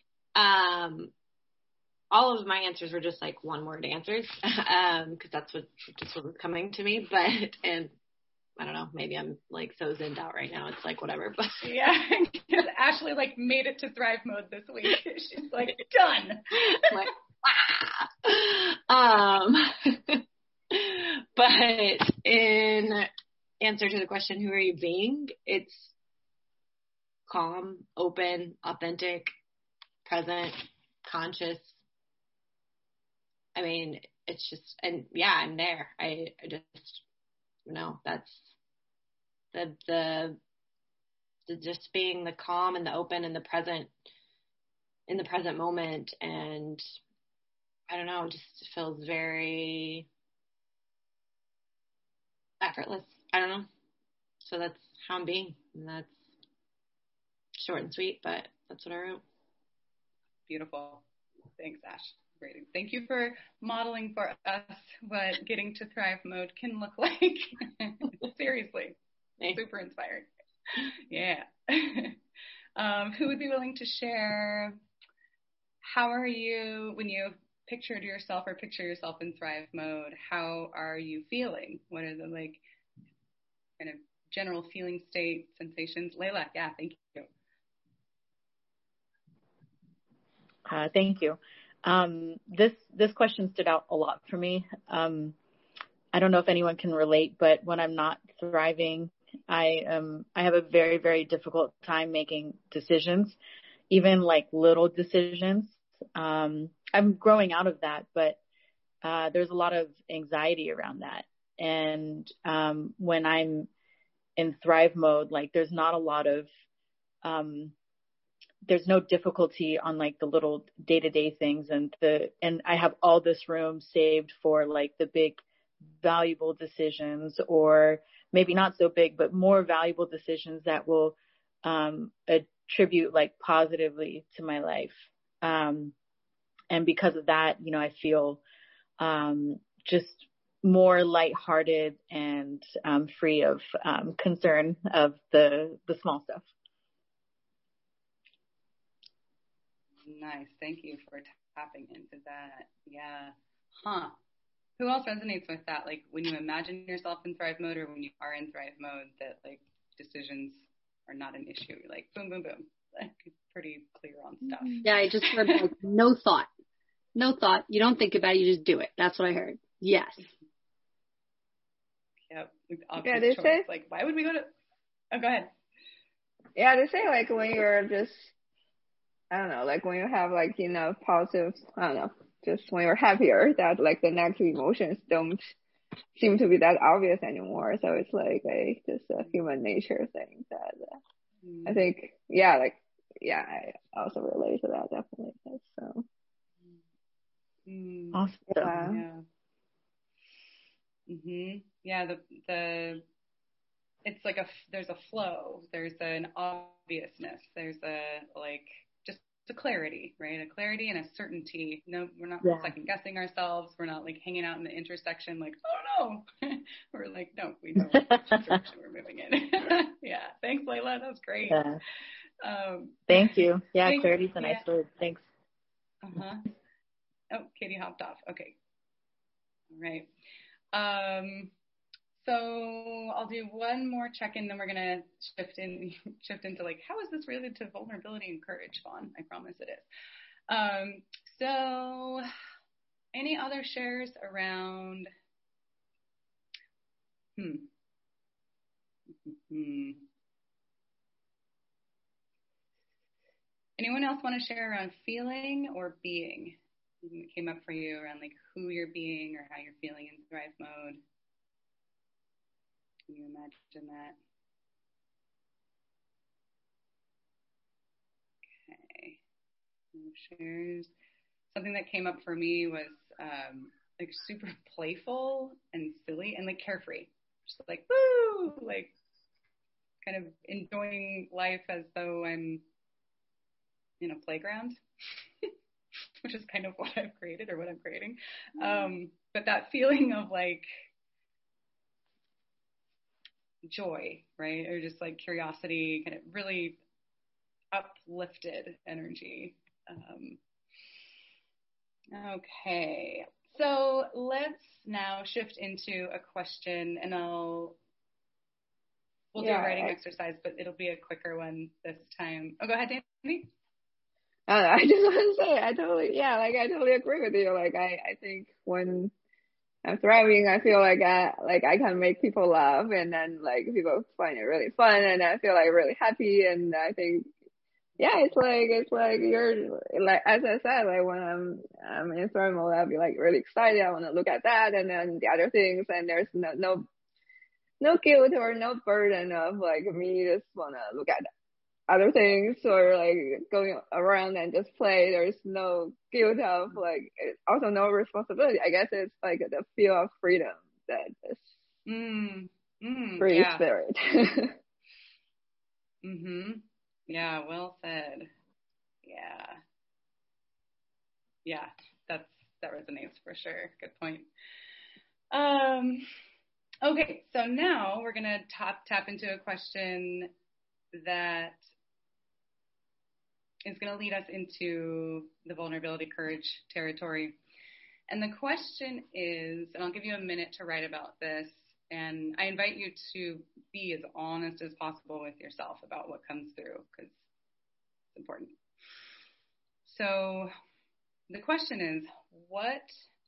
All of my answers were just like one word answers, because that's what was coming to me. But, and I don't know, maybe I'm like so zenned out right now. It's like whatever. But yeah, because Ashley like made it to thrive mode this week. She's like done. Like, but in answer to the question, who are you being? It's calm, open, authentic, present, conscious. I mean, it's just, and yeah, I'm there. I just, that's the just being the calm and the open and the present, in the present moment. And I don't know, just feels very effortless. I don't know. So that's how I'm being. And that's short and sweet, but that's what I wrote. Beautiful. Thanks, Ash. Great. Thank you for modeling for us what getting to thrive mode can look like. Seriously. Thanks. Super inspired. Yeah. Who would be willing to share, how are you, when you picture yourself in thrive mode, how are you feeling? What are the like kind of general feeling state, sensations? Layla, yeah, thank you. Thank you. This question stood out a lot for me. I don't know if anyone can relate, but when I'm not thriving, I have a very, very difficult time making decisions, even like little decisions. I'm growing out of that, but there's a lot of anxiety around that. And when I'm in thrive mode, like there's not a lot of there's no difficulty on like the little day-to-day things, and I have all this room saved for like the big valuable decisions, or maybe not so big, but more valuable decisions that will attribute like positively to my life. And because of that, you know, I feel just more lighthearted and free of concern of the small stuff. Nice. Thank you for tapping into that. Yeah. Huh. Who else resonates with that? Like when you imagine yourself in Thrive mode, or when you are in Thrive mode, that like decisions are not an issue. You're like boom, boom, boom. Like pretty clear on stuff. Yeah, I just heard like no thought. No thought. You don't think about it, you just do it. That's what I heard. Yes. Yep. Yeah, they choice. say. Like, why would we go to? Oh, go ahead. Yeah, they say like when you're just, I don't know, like when you have like enough positive, I don't know, just when you're happier, that like the negative emotions don't seem to be that obvious anymore. So it's like just a human nature thing that I think, yeah, like, yeah, I also relate to that definitely. So. Awesome. Yeah. Mhm. Yeah. The it's like there's a flow. There's an obviousness. There's just a clarity, right? A clarity and a certainty. No, we're not second guessing ourselves. We're not like hanging out in the intersection like, oh no. We're like, no, we know which direction we're moving in. Yeah. Thanks, Layla. That was great. Yeah. Thank you. Yeah, clarity's a nice word. Thanks. Uh-huh. Oh, Katie hopped off. Okay. All right. So I'll do one more check-in, then we're gonna shift into like, how is this related to vulnerability and courage, Fawn? I promise it is. So any other shares around? Anyone else want to share around feeling or being? Anything that came up for you around like who you're being or how you're feeling in Thrive mode? Can you imagine that? Okay. No shares. Something that came up for me was like super playful and silly and like carefree. Just like, woo! Like kind of enjoying life as though I'm in a playground, which is kind of what I've created or what I'm creating. But that feeling of like joy, right? Or just like curiosity, kind of really uplifted energy. Okay. So let's now shift into a question, and we'll do a writing exercise, but it'll be a quicker one this time. Oh, go ahead, Danny. I just want to say, I totally agree with you. Like, I think when I'm thriving, I feel like I can make people laugh, and then like people find it really fun, and I feel like really happy, and I think, yeah, it's like you're like, as I said, like when I'm in thrive mode, I'll be like really excited. I want to look at that, and then the other things, and there's no guilt or no burden of like me just want to look at other things or like going around and just play. There's no guilt of like, also no responsibility. I guess it's like the feel of freedom that is free spirit. Yeah, well said. Yeah, that resonates for sure. Good point. Okay, so now we're gonna tap into a question that is going to lead us into the vulnerability courage territory. And the question is, and I'll give you a minute to write about this, and I invite you to be as honest as possible with yourself about what comes through, because it's important. So the question is, what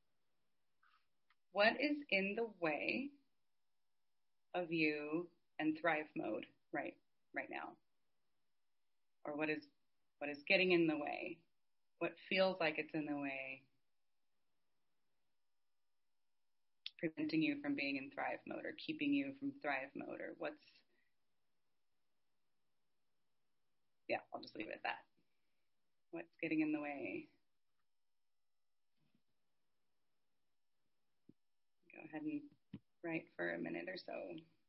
is in the way of you and Thrive mode right now? Or what is getting in the way? What feels like it's in the way, preventing you from being in Thrive mode or keeping you from Thrive mode, or I'll just leave it at that. What's getting in the way? Go ahead and write for a minute or so.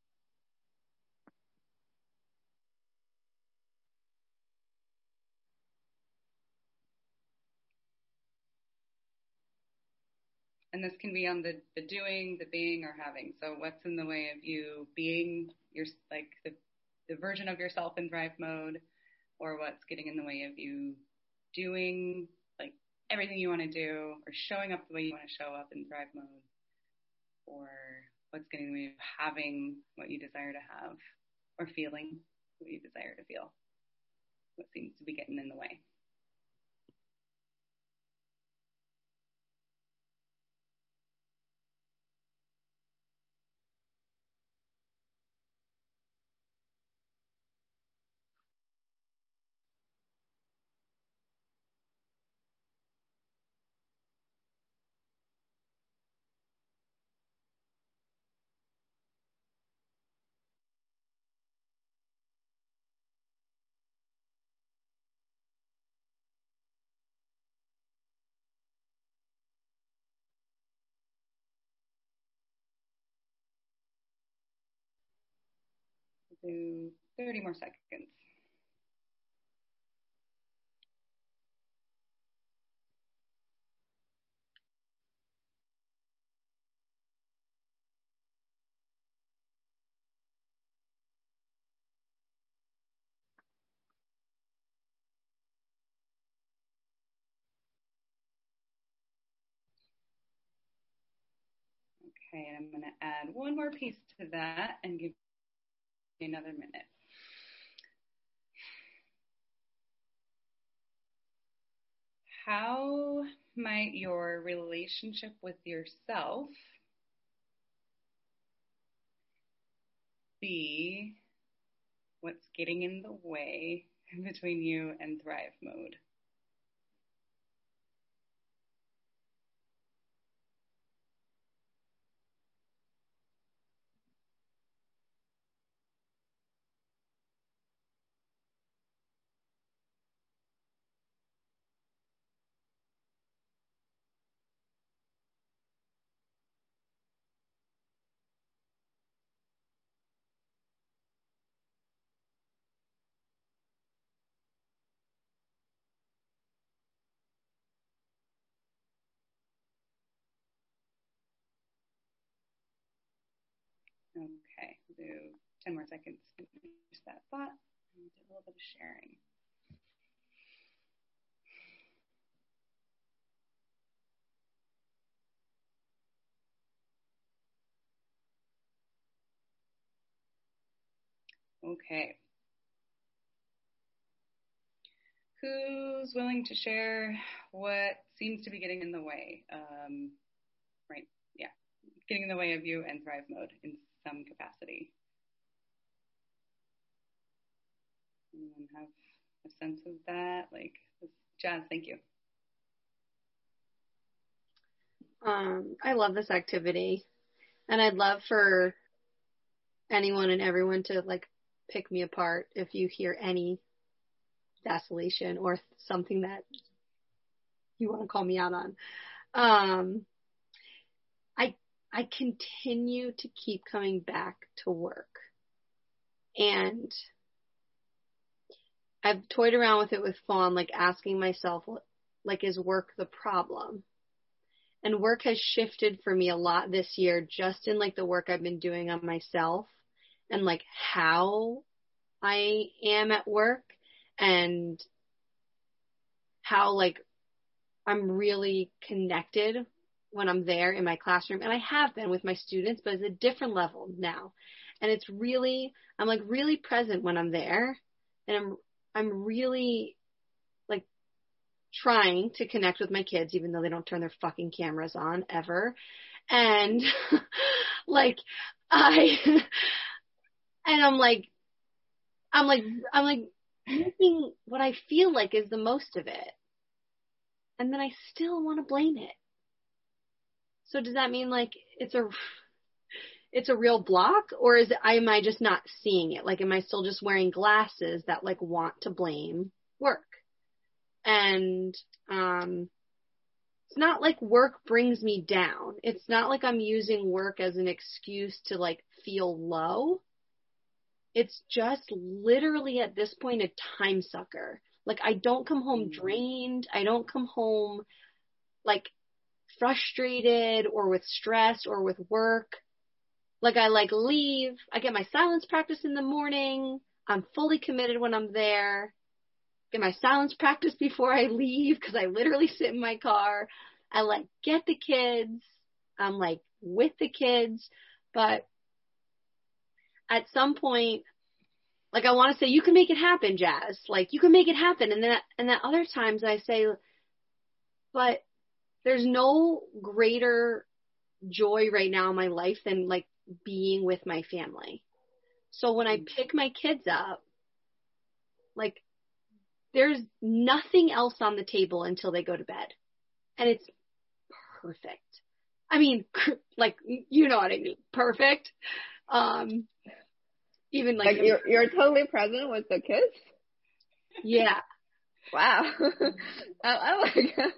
And this can be on the doing, the being, or having. So what's in the way of you being your, like the version of yourself in Thrive mode, or what's getting in the way of you doing like everything you want to do, or showing up the way you want to show up in Thrive mode, or what's getting in the way of having what you desire to have, or feeling what you desire to feel. What seems to be getting in the way. Do 30 more seconds. Okay, and I'm going to add one more piece to that and give you another minute. How might your relationship with yourself be what's getting in the way between you and Thrive mode? Okay, we'll do 10 more seconds to finish that thought and do a little bit of sharing. Okay. Who's willing to share what seems to be getting in the way? Right, yeah, getting in the way of you and Thrive mode in some capacity. Anyone have a sense of that? Like, Jazz, thank you. I love this activity, and I'd love for anyone and everyone to like pick me apart if you hear any vacillation or something that you want to call me out on. I continue to keep coming back to work, and I've toyed around with it with Fawn, like asking myself, like, is work the problem? And work has shifted for me a lot this year, just in like the work I've been doing on myself and like how I am at work and how like I'm really connected when I'm there in my classroom. And I have been with my students, but it's a different level now. And it's really, I'm like really present when I'm there. And I'm really like trying to connect with my kids, even though they don't turn their fucking cameras on ever. And like, and I'm like making what I feel like is the most of it. And then I still want to blame it. So does that mean like it's a real block, or am I just not seeing it? Like, am I still just wearing glasses that like want to blame work? And, it's not like work brings me down. It's not like I'm using work as an excuse to like feel low. It's just literally at this point a time sucker. Like I don't come home drained. I don't come home like frustrated or with stress or with work. Like I like leave. I get my silence practice in the morning. I'm fully committed when I'm there. Get my silence practice before I leave because I literally sit in my car. I like get the kids. I'm like with the kids. But at some point, like I want to say, you can make it happen, Jazz. Like you can make it happen. And then other times I say, but there's no greater joy right now in my life than like being with my family. So when I pick my kids up, like there's nothing else on the table until they go to bed. And it's perfect. I mean, like, you know what I mean? Perfect. Even like you're totally present with the kids? Yeah. Wow. I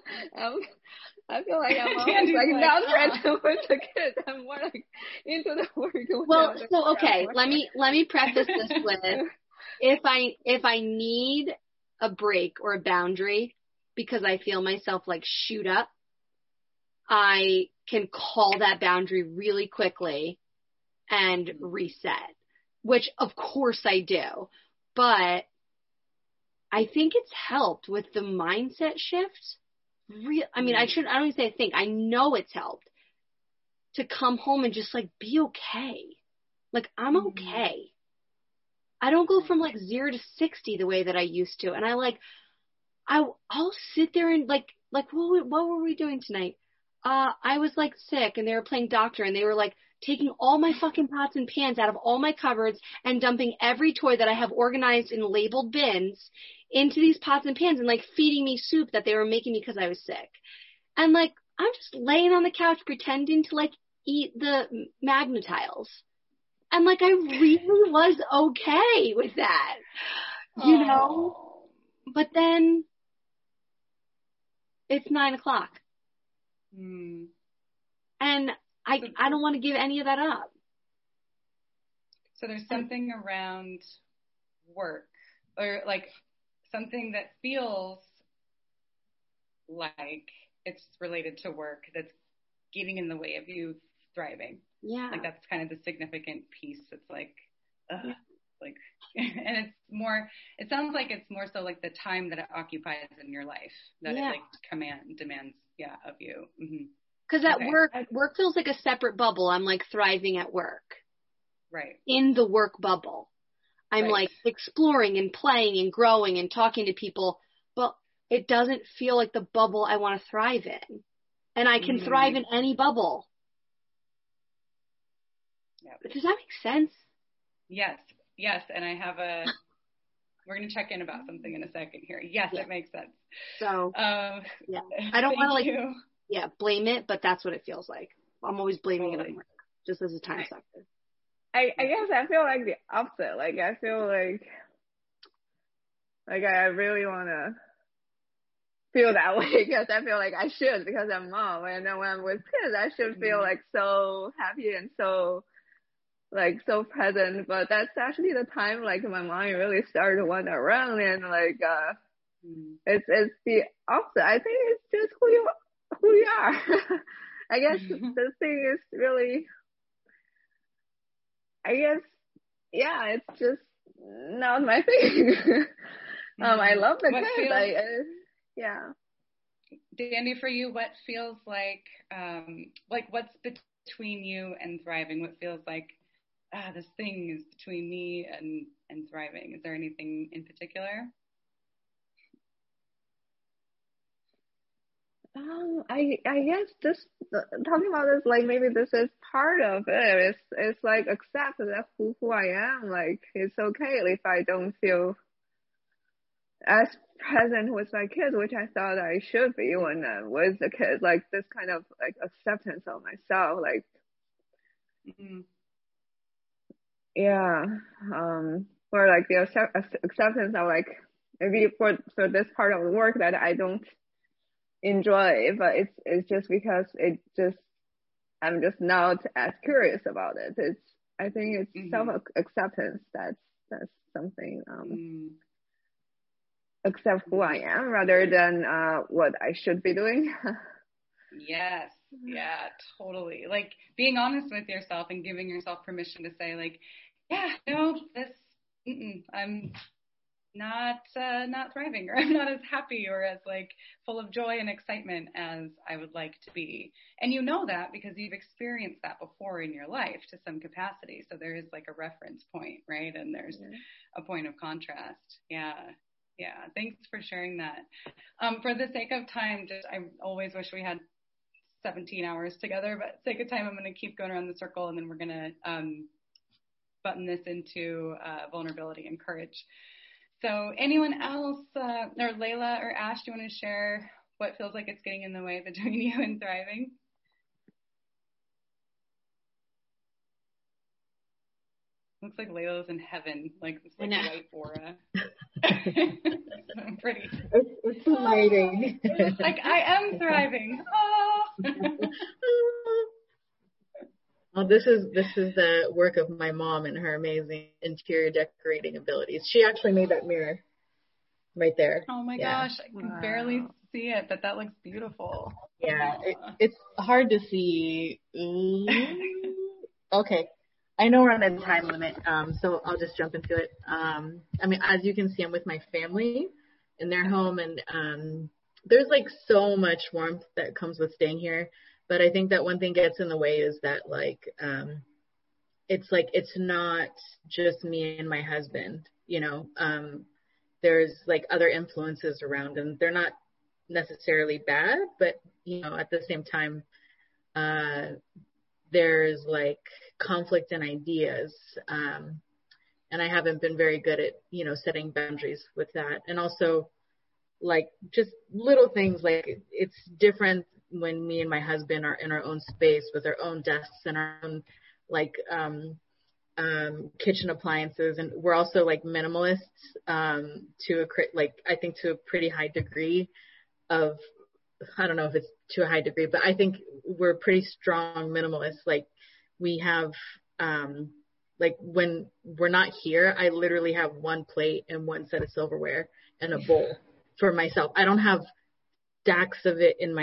feel like I'm almost like not present with the kids. I'm more like into the work. Well, so okay, let me preface this with if I need a break or a boundary because I feel myself like shoot up, I can call that boundary really quickly and reset, which of course I do. But I think it's helped with the mindset shift. I mean, I don't even say I think, I know it's helped to come home and just like be okay. Like I'm okay. I don't go from like 0 to 60 the way that I used to. And I'll sit there and like what were we doing tonight? I was like sick and they were playing doctor and they were like taking all my fucking pots and pans out of all my cupboards and dumping every toy that I have organized in labeled bins into these pots and pans and like feeding me soup that they were making me because I was sick. And like, I'm just laying on the couch pretending to like eat the Magna-Tiles. And like, I really was okay with that, you know? But then it's 9:00. And I don't want to give any of that up. So there's something around work or like something that feels like it's related to work that's getting in the way of you thriving. Yeah. Like that's kind of the significant piece. It's like, like, and it's more, it sounds like it's more so like the time that it occupies in your life that it like demands, of you. Because at work feels like a separate bubble. I'm like thriving at work. Right. In the work bubble. I'm like exploring and playing and growing and talking to people, but it doesn't feel like the bubble I want to thrive in. And I can thrive in any bubble. Yep. Does that make sense? Yes. And I have we're going to check in about something in a second here. Yes, it makes sense. So, I don't want to blame it, but that's what it feels like. I'm always blaming it on work, just as a time sucker. I guess I feel like the opposite. Like I feel like I really want to feel that way because I feel like I should because I'm mom. And then when I'm with kids, I should feel like so happy and so present. But that's actually the time like my mind really started to wander around and like it's the opposite. I think it's just who you are. I guess the thing is really, I guess, it's just not my thing. I love the kids. Dandy, for you, what feels like what's between you and thriving? What feels like, this thing is between me and thriving? Is there anything in particular? I guess this talking about this, like maybe this is part of it. It's like accept that who I am. Like it's okay if I don't feel as present with my kids, which I thought I should be when with the kids. Like this kind of like acceptance of myself. Like or like the acceptance of like maybe for this part of the work that I don't enjoy, but it's just because I'm just not as curious about it. I think it's self-acceptance that's something, accept who I am rather than what I should be doing. Yes. Yeah, totally. Like being honest with yourself and giving yourself permission to say like, yeah, no, I'm not thriving, or I'm not as happy or as like full of joy and excitement as I would like to be. And you know that because you've experienced that before in your life to some capacity. So there is like a reference point, right? And there's a point of contrast. Yeah. Yeah. Thanks for sharing that. For the sake of time, I always wish we had 17 hours together, but sake of time, I'm going to keep going around the circle, and then we're going to button this into vulnerability and courage. So anyone else, or Layla or Ash, do you want to share what feels like it's getting in the way between you and thriving? Looks like Layla's in heaven, like this like white aura. I'm pretty. It's lighting. Like I am thriving. Oh. Well, this is the work of my mom and her amazing interior decorating abilities. She actually made that mirror right there. Oh my gosh, I can barely see it, but that looks beautiful. Yeah, it's hard to see. Okay. I know we're on a time limit, so I'll just jump into it. I mean, as you can see, I'm with my family in their home, and there's like so much warmth that comes with staying here. But I think that one thing gets in the way is that like, it's not just me and my husband, you know, there's like other influences around, and they're not necessarily bad, but you know, at the same time, there's like conflict in ideas, and I haven't been very good at, you know, setting boundaries with that. And also like just little things, like it's different when me and my husband are in our own space with our own desks and our own like kitchen appliances, and we're also like minimalists to I think to a pretty high degree of, I don't know if it's to a high degree, but I think we're pretty strong minimalists. Like we have like when we're not here, I literally have one plate and one set of silverware and a bowl for myself. I don't have stacks of it in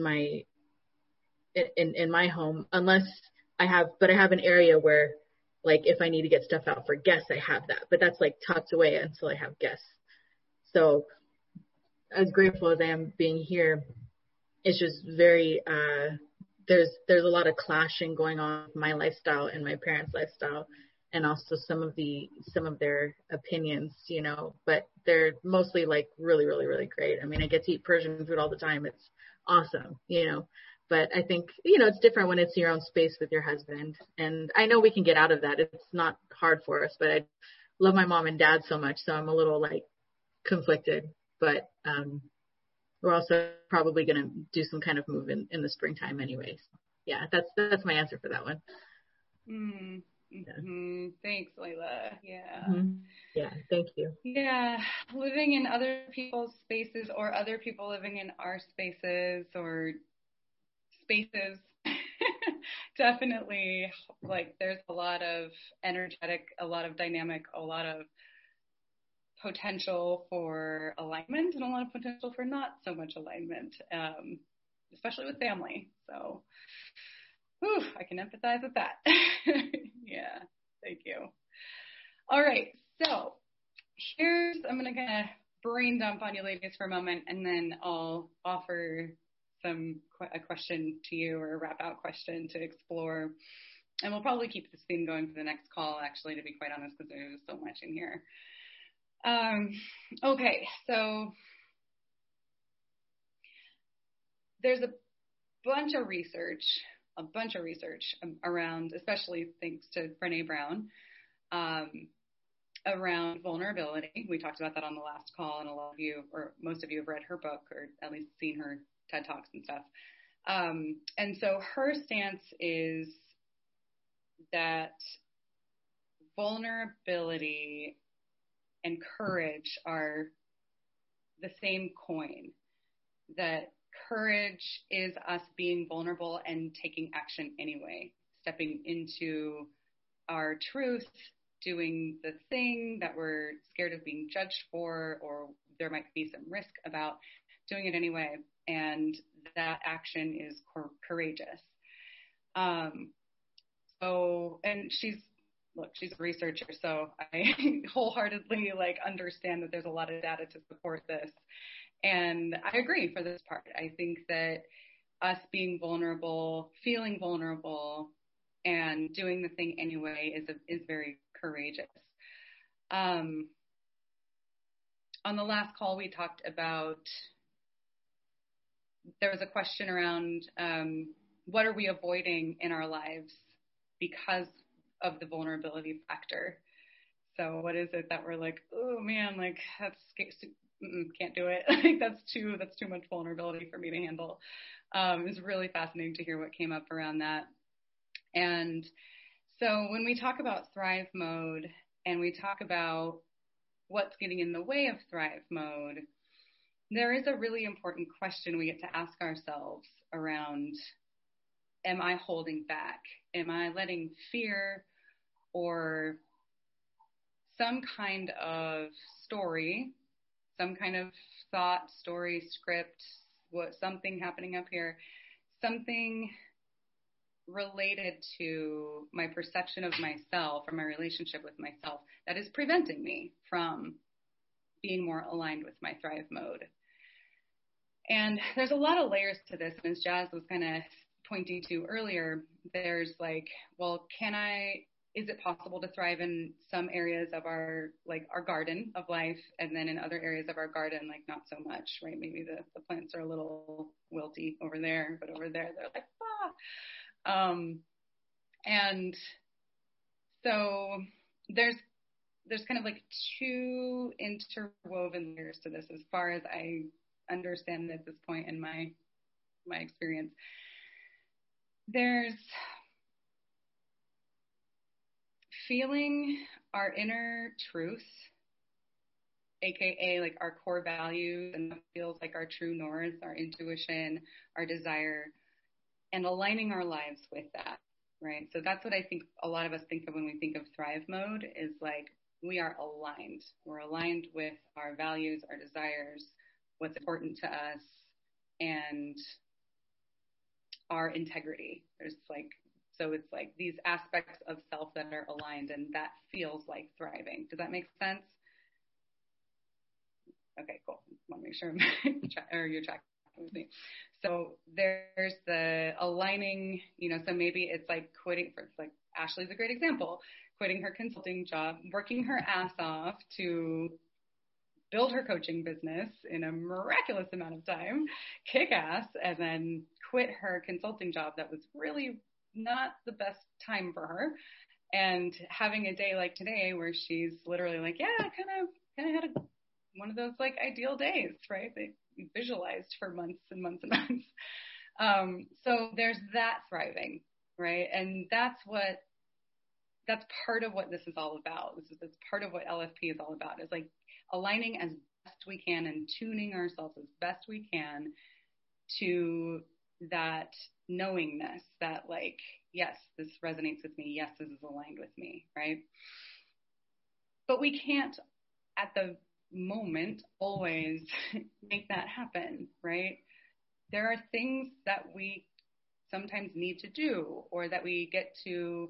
my home, unless I have an area where like if I need to get stuff out for guests, I have that, but that's like tucked away until I have guests. So as grateful as I am being here, it's just very, there's a lot of clashing going on with my lifestyle and my parents' lifestyle, and also some of their opinions, you know, but they're mostly like really, really, really great. I mean, I get to eat Persian food all the time. It's awesome, you know, but I think, you know, it's different when it's your own space with your husband. And I know we can get out of that. It's not hard for us, but I love my mom and dad so much. So I'm a little like conflicted, but, we're also probably going to do some kind of move in the springtime anyway. So, yeah, that's my answer for that one. Yeah. Thanks, Layla. Yeah. Yeah, thank you. Yeah, living in other people's spaces or other people living in our spaces or spaces, definitely, like there's a lot of energetic, a lot of dynamic, a lot of potential for alignment and a lot of potential for not so much alignment, especially with family. So, I can empathize with that. Yeah, thank you. All right, so I'm going to brain dump on you ladies for a moment, and then I'll offer a question to you, or a wrap out question to explore. And we'll probably keep this theme going for the next call, actually, to be quite honest, because there's so much in here. Okay, so there's a bunch of research around, especially thanks to Brené Brown, around vulnerability. We talked about that on the last call, and a lot of you, or most of you, have read her book, or at least seen her TED Talks and stuff. And so her stance is that vulnerability and courage are the same coin, that courage is us being vulnerable and taking action anyway, stepping into our truth, doing the thing that we're scared of being judged for, or there might be some risk about, doing it anyway. And that action is courageous. And she's a researcher, so I wholeheartedly understand that there's a lot of data to support this. And I agree for this part. I think that us being vulnerable, feeling vulnerable, and doing the thing anyway is very courageous. On the last call, we talked about, there was a question around what are we avoiding in our lives because of the vulnerability factor. So what is it that we're oh man, that's can't do it. That's too much vulnerability for me to handle. It was really fascinating to hear what came up around that. And so when we talk about Thrive Mode and we talk about what's getting in the way of Thrive Mode, there is a really important question we get to ask ourselves around, am I holding back? Am I letting fear or some kind of story, some kind of thought, story, script, something happening up here, something related to my perception of myself or my relationship with myself that is preventing me from being more aligned with my Thrive Mode. And there's a lot of layers to this. And as Jazz was kind of pointing to earlier, there's is it possible to thrive in some areas of our garden of life, and then in other areas of our garden, not so much, right? Maybe the plants are a little wilty over there, but over there they're and so there's kind of two interwoven layers to this, as far as I understand it at this point in my experience. There's feeling our inner truth, aka our core values, and what feels like our true north, our intuition, our desire, and aligning our lives with that, right? So that's what I think a lot of us think of when we think of Thrive Mode, is we are aligned. We're aligned with our values, our desires, what's important to us, and our integrity. So it's these aspects of self that are aligned, and that feels like thriving. Does that make sense? Okay, cool. I want to make sure you're tracking with me. So there's the aligning, so maybe it's quitting, Ashley's a great example, quitting her consulting job, working her ass off to build her coaching business in a miraculous amount of time, kick ass, and then quit her consulting job that was really not the best time for her, and having a day like today where she's literally I kind of had one of those ideal days, right? That you visualized for months and months and months. So there's that thriving, right? And that's part of what this is all about. That's part of what LFP is all about, is aligning as best we can and tuning ourselves as best we can to that knowingness that yes, this resonates with me. Yes, this is aligned with me, right? But we can't at the moment always make that happen, right? There are things that we sometimes need to do, or that we get to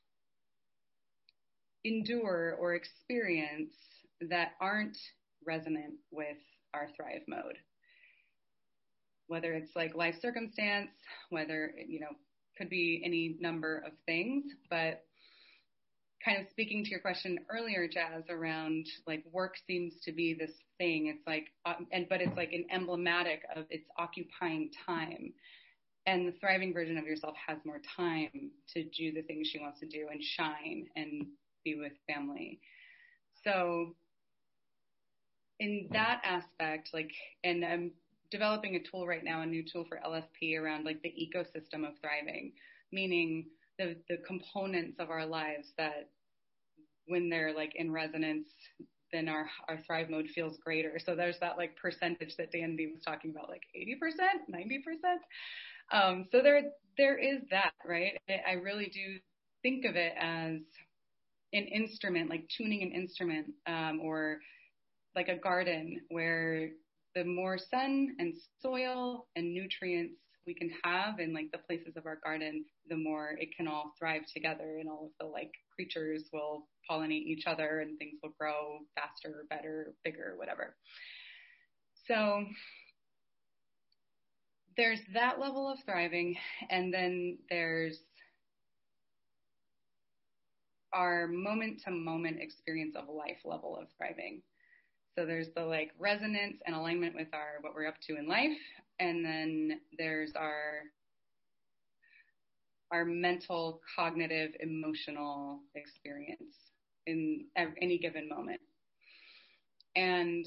endure or experience that aren't resonant with our Thrive Mode. Whether it's life circumstance, whether, could be any number of things, but kind of speaking to your question earlier, Jazz, around work seems to be this thing. It's but it's an emblematic of it's occupying time. And the thriving version of yourself has more time to do the things she wants to do and shine and be with family. So in that aspect, and I'm developing a tool right now, a new tool for LFP around the ecosystem of thriving, meaning the components of our lives that when they're in resonance, then our thrive mode feels greater. So there's that like percentage that Danby was talking about, like 80%, 90%. So there is that, right? I really do think of it as an instrument, like tuning an instrument, or like a garden where the more sun and soil and nutrients we can have in like the places of our garden, the more it can all thrive together, and all of the like creatures will pollinate each other and things will grow faster, better, bigger, whatever. So there's that level of thriving, and then there's our moment to moment experience of life level of thriving. So there's the like resonance and alignment with what we're up to in life. And then there's our mental, cognitive, emotional experience in any given moment. And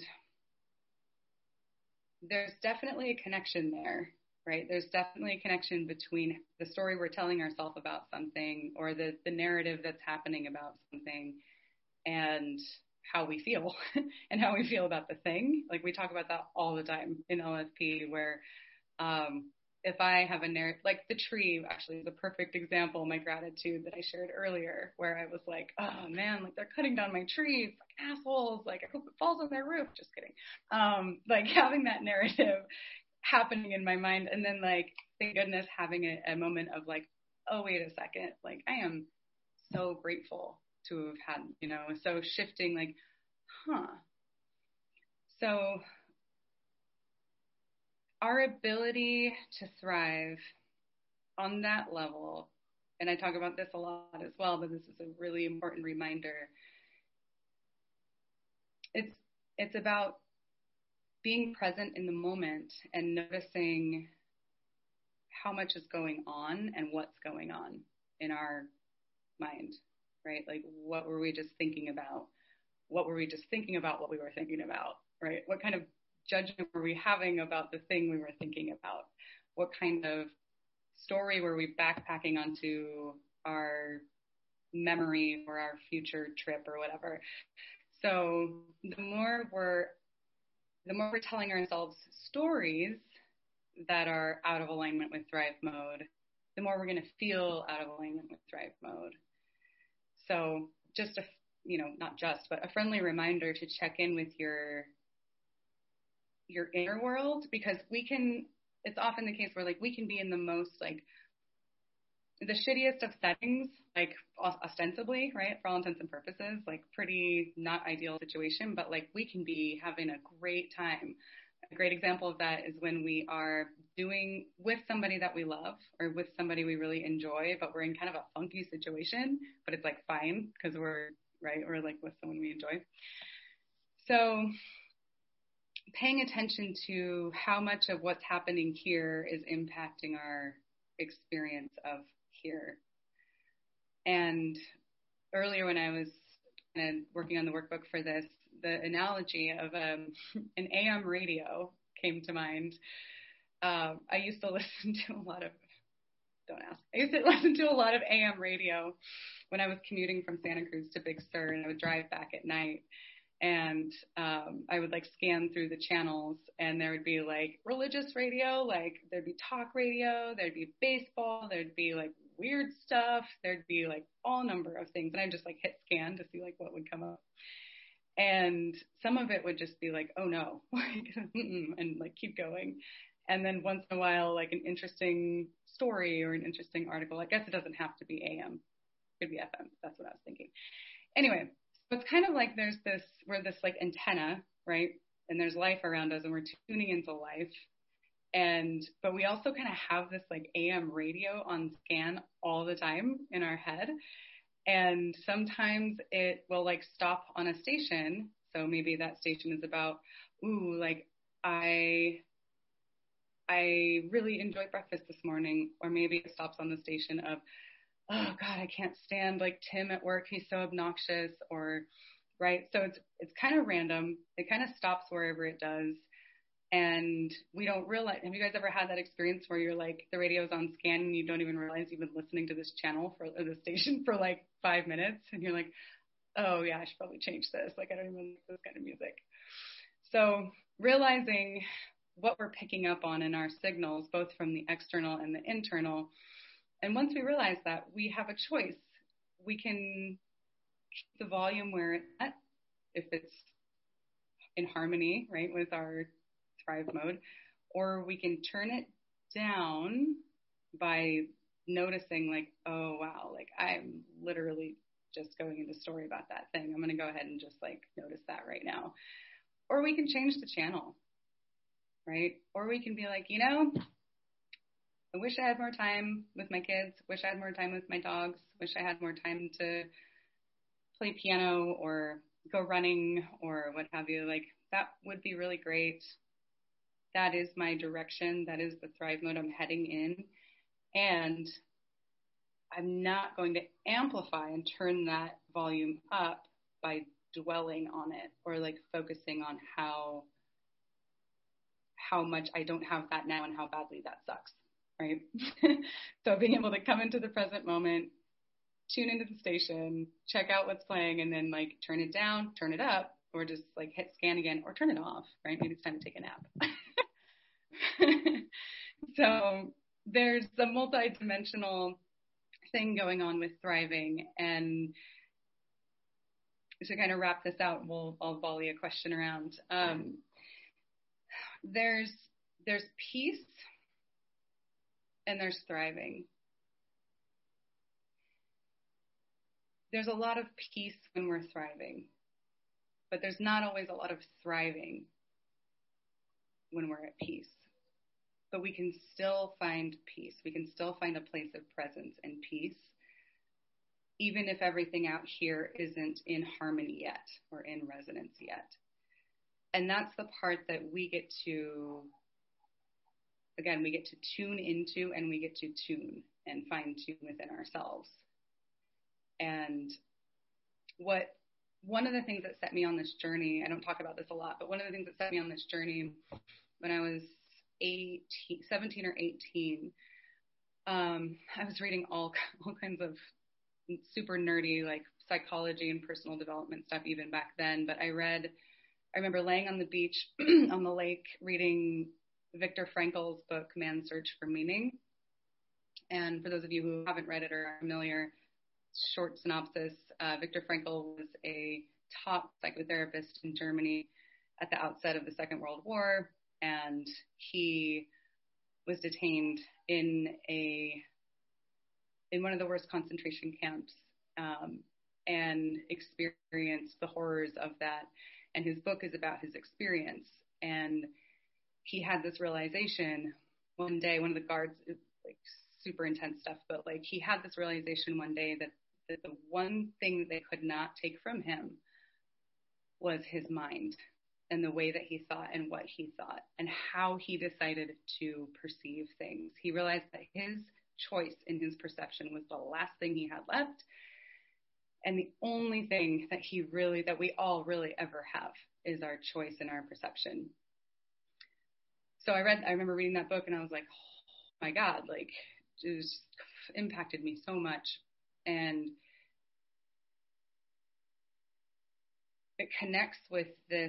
there's definitely a connection there, right? There's definitely a connection between the story we're telling ourselves about something, or the narrative that's happening about something, and how we feel and how we feel about the thing. Like we talk about that all the time in LFP, where if I have a narrative, like the tree actually is a perfect example, my gratitude that I shared earlier, where I was like, oh man, like they're cutting down my trees, like assholes, like I hope it falls on their roof. Just kidding. Like having that narrative happening in my mind, and then like, thank goodness, having a moment of like, oh, wait a second, like I am so grateful to have had, so shifting like, so our ability to thrive on that level, and I talk about this a lot as well, but this is a really important reminder. It's about being present in the moment and noticing how much is going on and what's going on in our mind, right? Like, what were we just thinking about? What were we just thinking about what we were thinking about, right? What kind of judgment were we having about the thing we were thinking about? What kind of story were we backpacking onto our memory for our future trip or whatever? So the more we're telling ourselves stories that are out of alignment with thrive mode, the more we're going to feel out of alignment with thrive mode. So just but a friendly reminder to check in with your inner world, because it's often the case where like we can be in the most like the shittiest of settings, like ostensibly, right, for all intents and purposes, like pretty not ideal situation, but like we can be having a great time. A great example of that is when we are doing with somebody that we love or with somebody we really enjoy, but we're in kind of a funky situation, but it's like fine because we're like with someone we enjoy. So paying attention to how much of what's happening here is impacting our experience of here. And earlier when I was working on the workbook for this, the analogy of an AM radio came to mind. I used to listen to a lot of, I used to listen to a lot of AM radio when I was commuting from Santa Cruz to Big Sur, and I would drive back at night. And I would like scan through the channels, and there would be like religious radio, like there'd be talk radio, there'd be baseball, there'd be like weird stuff, there'd be like all number of things. And I just like hit scan to see like what would come up. And some of it would just be like, oh no, and like keep going. And then once in a while, like an interesting story or an interesting article. I guess it doesn't have to be AM. It could be FM. That's what I was thinking. Anyway, so it's kind of like we're this like antenna, right? And there's life around us and we're tuning into life. But we also kind of have this like AM radio on scan all the time in our head. And sometimes it will like stop on a station. So maybe that station is about, like I really enjoyed breakfast this morning. Or maybe it stops on the station of, oh God, I can't stand like Tim at work. He's so obnoxious, or right. So it's kind of random. It kind of stops wherever it does. And we don't realize, have you guys ever had that experience where you're like, the radio's on scan and you don't even realize you've been listening to this channel or the station for like 5 minutes, and you're like, oh yeah, I should probably change this. Like, I don't even like this kind of music. So realizing what we're picking up on in our signals, both from the external and the internal. And once we realize that, we have a choice. We can keep the volume where it's at, if it's in harmony, right, with our thrive mode, or we can turn it down by noticing, like, oh wow, like I'm literally just going into story about that thing. I'm going to go ahead and just like notice that right now. Or we can change the channel, right? Or we can be like, I wish I had more time with my kids, wish I had more time with my dogs, wish I had more time to play piano or go running or what have you. Like, that would be really great. That is my direction. That is the thrive mode I'm heading in. And I'm not going to amplify and turn that volume up by dwelling on it or like focusing on how much I don't have that now and how badly that sucks, right? So being able to come into the present moment, tune into the station, check out what's playing, and then like turn it down, turn it up, or just like hit scan again or turn it off, right? Maybe it's time to take a nap. So there's a multi-dimensional thing going on with thriving. And to kind of wrap this out, I'll volley a question around. There's peace and there's thriving. There's a lot of peace when we're thriving, but there's not always a lot of thriving when we're at peace. But we can still find peace. We can still find a place of presence and peace, even if everything out here isn't in harmony yet or in resonance yet. And that's the part that we get to tune into, and we get to tune and fine tune within ourselves. And one of the things that set me on this journey, I don't talk about this a lot, but one of the things that set me on this journey when I was 17 or 18, I was reading all kinds of super nerdy, like psychology and personal development stuff even back then. But I remember laying on the beach on the lake reading Viktor Frankl's book, Man's Search for Meaning. And for those of you who haven't read it or are familiar, short synopsis, Viktor Frankl was a top psychotherapist in Germany at the outset of the Second World War, and he was detained in one of the worst concentration camps, and experienced the horrors of that. And his book is about his experience. And he had this realization one day, one of the guards, like super intense stuff, but like he had this realization one day that the one thing that they could not take from him was his mind and the way that he thought and what he thought and how he decided to perceive things. He realized that his choice in his perception was the last thing he had left, and the only thing that we all really ever have is our choice and our perception. So I remember reading that book and I was like, oh my God, like it just impacted me so much. And it connects with this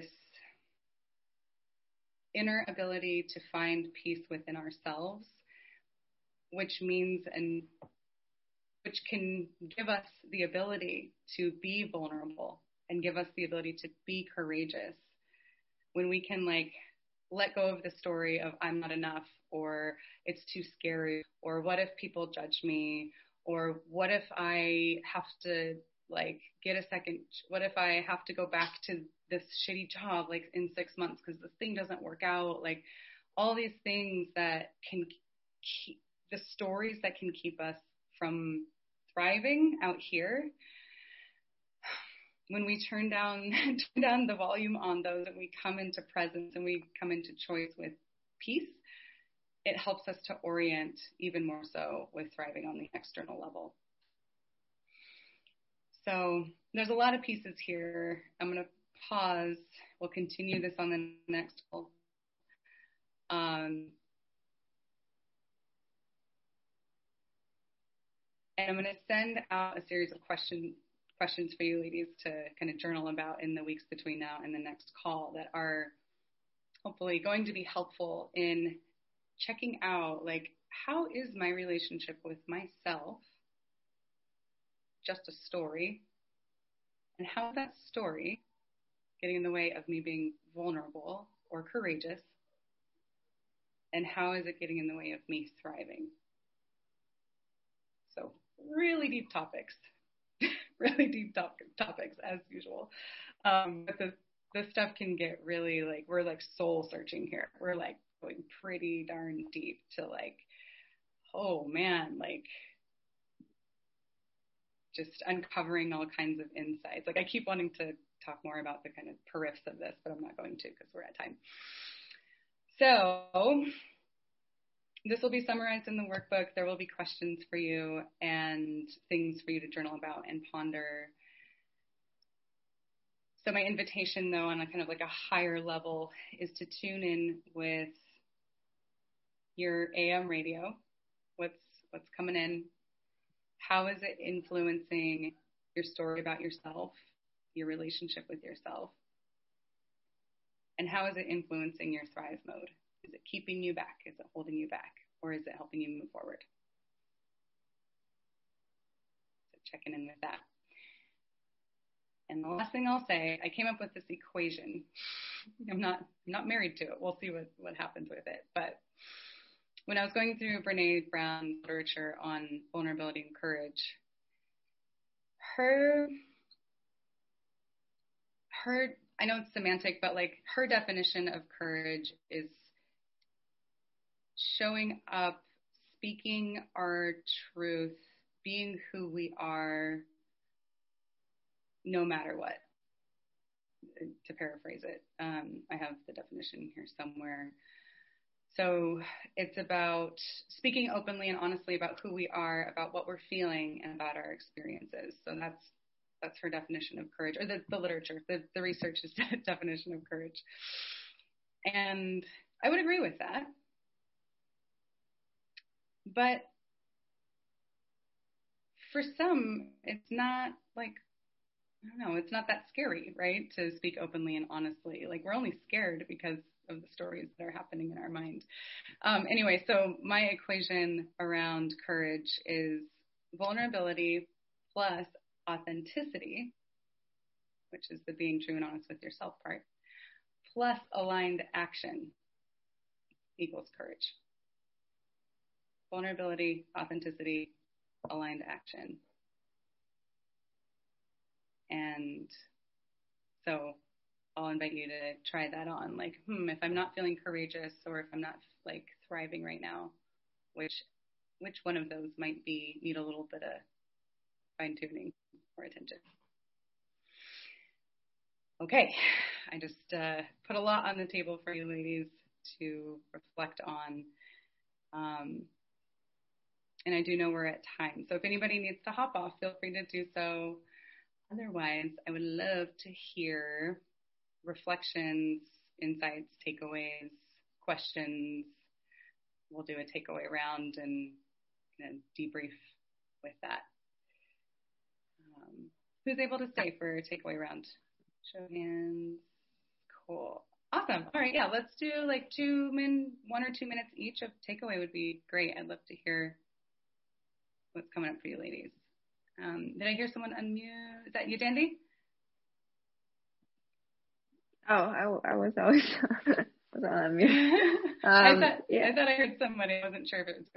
inner ability to find peace within ourselves, which means which can give us the ability to be vulnerable and give us the ability to be courageous when we can like let go of the story of I'm not enough, or it's too scary, or what if people judge me, or what if I have to like what if I have to go back to this shitty job like in 6 months because this thing doesn't work out, like all these things that can keep the stories that can keep us from thriving out here. When we turn down the volume on those and we come into presence and we come into choice with peace, it helps us to orient even more so with thriving on the external level. So there's a lot of pieces here. I'm going to pause. We'll continue this on the next call. And I'm going to send out a series of questions questions for you ladies to kind of journal about in the weeks between now and the next call that are hopefully going to be helpful in checking out, like, how is my relationship with myself just a story? And how is that story getting in the way of me being vulnerable or courageous? And how is it getting in the way of me thriving? So really deep topics, really deep topics as usual. But the stuff can get really, like, we're like soul searching here. We're like going pretty darn deep to, like, oh man, like just uncovering all kinds of insights. Like, I keep wanting to talk more about the kind of periphs of this, but I'm not going to because we're at time. So this will be summarized in the workbook. There will be questions for you and things for you to journal about and ponder. So my invitation, though, on a kind of like a higher level is to tune in with your AM radio. What's coming in? How is it influencing your story about yourself, your relationship with yourself? And how is it influencing your thrive mode? Is it keeping you back? Is it holding you back? Or is it helping you move forward? So checking in with that. And the last thing I'll say, I came up with this equation. I'm not married to it. We'll see what happens with it. But when I was going through Brené Brown's literature on vulnerability and courage, her I know it's semantic, but like her definition of courage is showing up, speaking our truth, being who we are, no matter what. To paraphrase it, I have the definition here somewhere. So it's about speaking openly and honestly about who we are, about what we're feeling, and about our experiences. So that's her definition of courage, or the literature, the research's definition of courage. And I would agree with that. But for some, it's not like, I don't know, it's not that scary, right? To speak openly and honestly. Like, we're only scared because of the stories that are happening in our mind. Anyway, so my equation around courage is vulnerability plus authenticity, which is the being true and honest with yourself part, plus aligned action equals courage. Vulnerability, authenticity, aligned action. And so I'll invite you to try that on. Like, if I'm not feeling courageous, or if I'm not like thriving right now, which one of those might need a little bit of fine tuning or attention. Okay, I just put a lot on the table for you ladies to reflect on. And I do know we're at time. So if anybody needs to hop off, feel free to do so. Otherwise, I would love to hear reflections, insights, takeaways, questions. We'll do a takeaway round and debrief with that. Who's able to stay for a takeaway round? Show of hands. Cool. Awesome. All right. Yeah, let's do like 1 or 2 minutes each of takeaway would be great. I'd love to hear what's coming up for you ladies. Did I hear someone unmute? Is that you, Dandy? Oh, I was always was on mute. I thought I heard somebody. I wasn't sure if it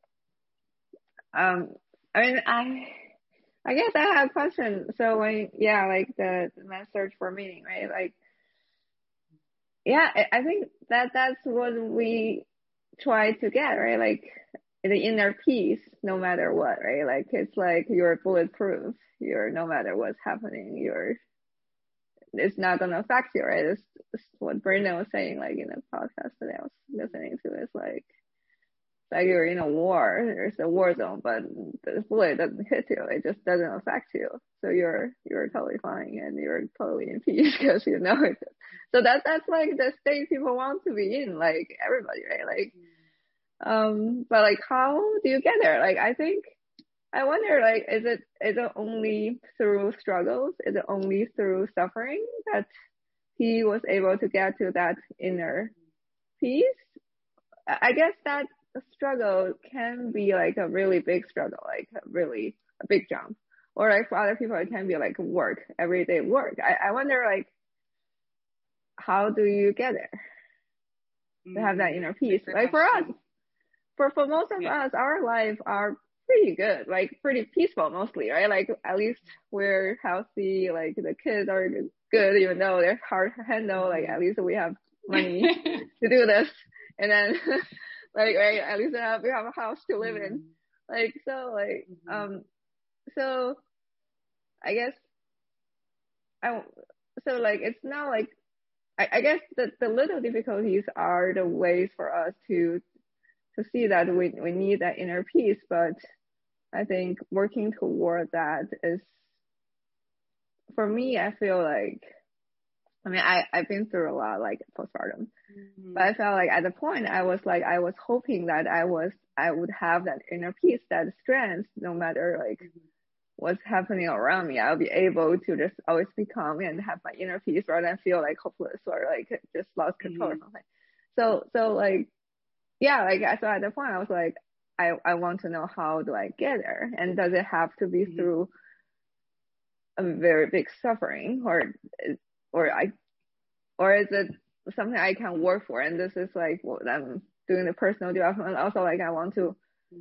was. I mean, I guess I have a question. So like the man's search for meaning, right? Like, yeah, I think that's what we try to get, right? Like the inner peace, no matter what, right? Like, it's like you're bulletproof. You're, no matter what's happening, it's not going to affect you, right? It's what Brenda was saying, like in the podcast that I was listening to. It's like you're in a war. There's a war zone, but the bullet doesn't hit you. It just doesn't affect you. So you're totally fine and you're totally in peace because you know it. So that's like the state people want to be in, like everybody, right? Like, but like, how do you get there? Like, I think I wonder, like, is it only through struggles? Is it only through suffering that he was able to get to that inner peace? I guess that struggle can be like a really big struggle, like a big jump. Or like for other people, it can be like work, everyday work. I wonder, like, how do you get there to have that inner peace? Like for us, for most of us, our life are pretty good, like pretty peaceful mostly, right? Like at least we're healthy, like the kids are good, even though they're hard to handle, like at least we have money to do this. And then like, right, at least we have a house to live in. Like, so like, so I guess so like, it's not like, I guess the little difficulties are the ways for us to see that we need that inner peace, but I think working toward that is, for me, I feel like, I mean, I've been through a lot, like postpartum, but I felt like at the point I was hoping that I would have that inner peace, that strength, no matter like what's happening around me. I'll be able to just always be calm and have my inner peace rather than feel like hopeless or like just lost control or something. So like, yeah, like, so at the point I was like, I want to know, how do I get there? And does it have to be through a very big suffering, or is it something I can work for? And this is like what I'm doing, the personal development. Also, like, I want to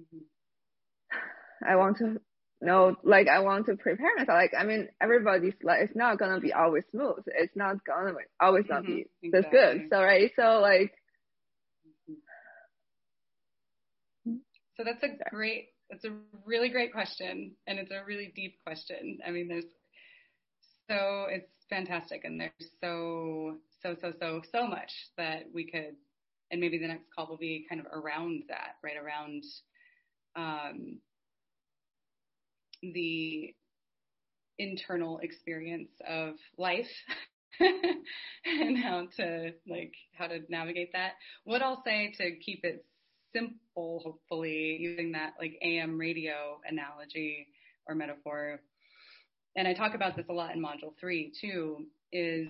know, like, I want to prepare myself. Like, I mean, everybody's life is not gonna be always smooth. It's not gonna always not be this good. So, right. So like, so that's a really great question. And it's a really deep question. I mean, it's fantastic. And there's so much that we could, and maybe the next call will be kind of around that, right? Around, the internal experience of life and how to navigate that. What I'll say, to keep it simple, hopefully, using that like AM radio analogy or metaphor, and I talk about this a lot in module 3 too, is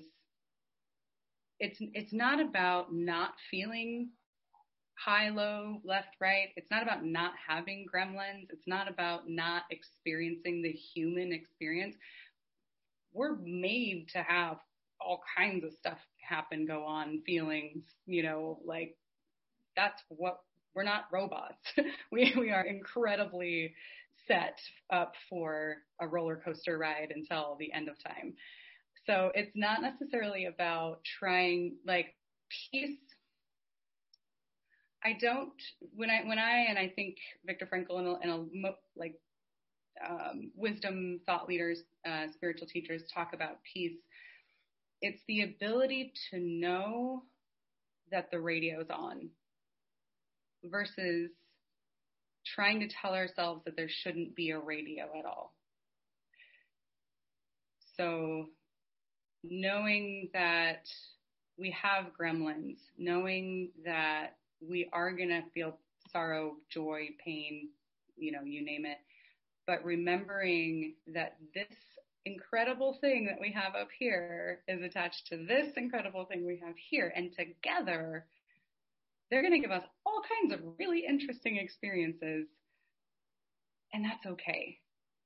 it's not about not feeling high, low, left, right. It's not about not having gremlins. It's not about not experiencing the human experience. We're made to have all kinds of stuff happen, go on, feelings, like, that's what, we're not robots. we are incredibly set up for a roller coaster ride until the end of time. So it's not necessarily about trying, like, peace. I don't, when I think Viktor Frankl and wisdom thought leaders, spiritual teachers talk about peace, it's the ability to know that the radio's on versus trying to tell ourselves that there shouldn't be a radio at all. So knowing that we have gremlins, knowing that we are going to feel sorrow, joy, pain, you name it, but remembering that this incredible thing that we have up here is attached to this incredible thing we have here, and together they're going to give us all kinds of really interesting experiences, and that's okay.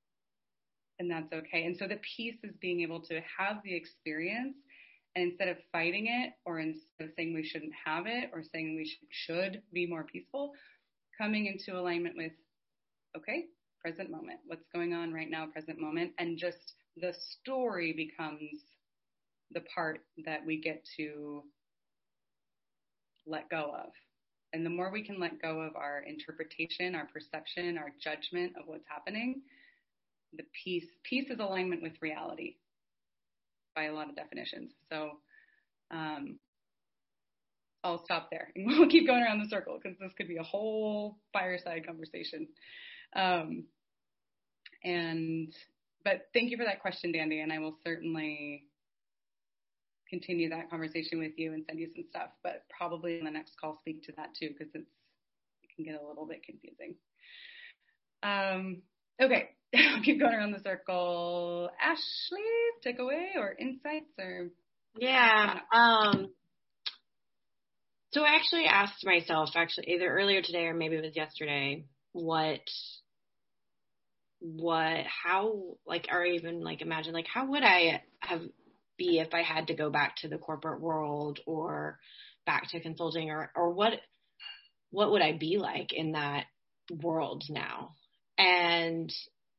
And so the piece is being able to have the experience, and instead of fighting it, or instead of saying we shouldn't have it, or saying we should be more peaceful, coming into alignment with, okay, present moment. What's going on right now, present moment? And just the story becomes the part that we get to let go of. And the more we can let go of our interpretation, our perception, our judgment of what's happening, the peace is alignment with reality by a lot of definitions. So I'll stop there and we'll keep going around the circle, because this could be a whole fireside conversation. But thank you for that question, Dandy, and I will certainly continue that conversation with you and send you some stuff, but probably in the next call speak to that too, because it can get a little bit confusing. Okay. I'll keep going around the circle. Ashley, takeaway or insights or? Yeah. So I actually asked myself, either earlier today or maybe it was yesterday, how, like, or even like imagine, like, how would I be if I had to go back to the corporate world or back to consulting, or what would I be like in that world now? And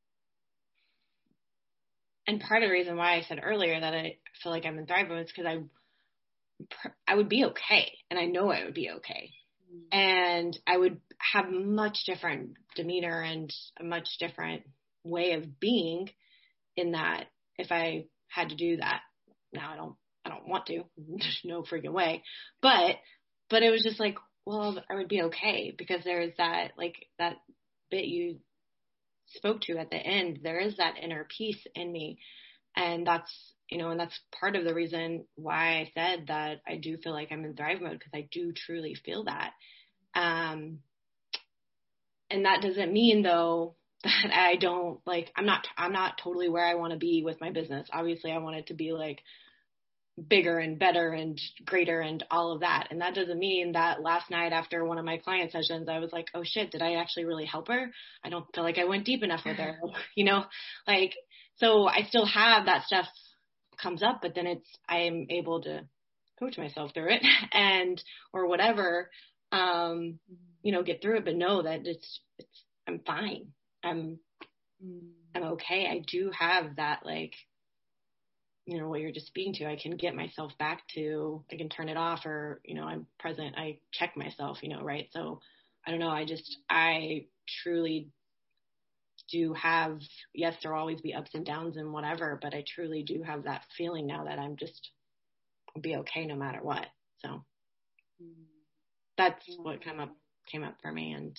part of the reason why I said earlier that I feel like I'm in Thrive Mode is because I would be okay, and I know I would be okay. And I would have much different demeanor and a much different way of being in that if I had to do that. Now I don't want to. There's no freaking way. But it was just like, well, I would be okay because there's that, like, that bit you spoke to at the end. There is that inner peace in me. And that's, and that's part of the reason why I said that I do feel like I'm in Thrive Mode, because I do truly feel that. And that doesn't mean, though, that I don't, like, I'm not totally where I want to be with my business. Obviously I want it to be like bigger and better and greater and all of that. And that doesn't mean that last night after one of my client sessions, I was like, oh shit, did I actually really help her? I don't feel like I went deep enough with her, like, so I still have that stuff comes up, but then I am able to coach myself through it or whatever, get through it, but know that I'm fine. I'm okay. I do have that, like, what you're just speaking to. I can get myself back to, I can turn it off, or, I'm present. I check myself, right? So I don't know. I truly do have, yes, there will always be ups and downs and whatever, but I truly do have that feeling now that I'll be okay no matter what. So that's what came up for me. And,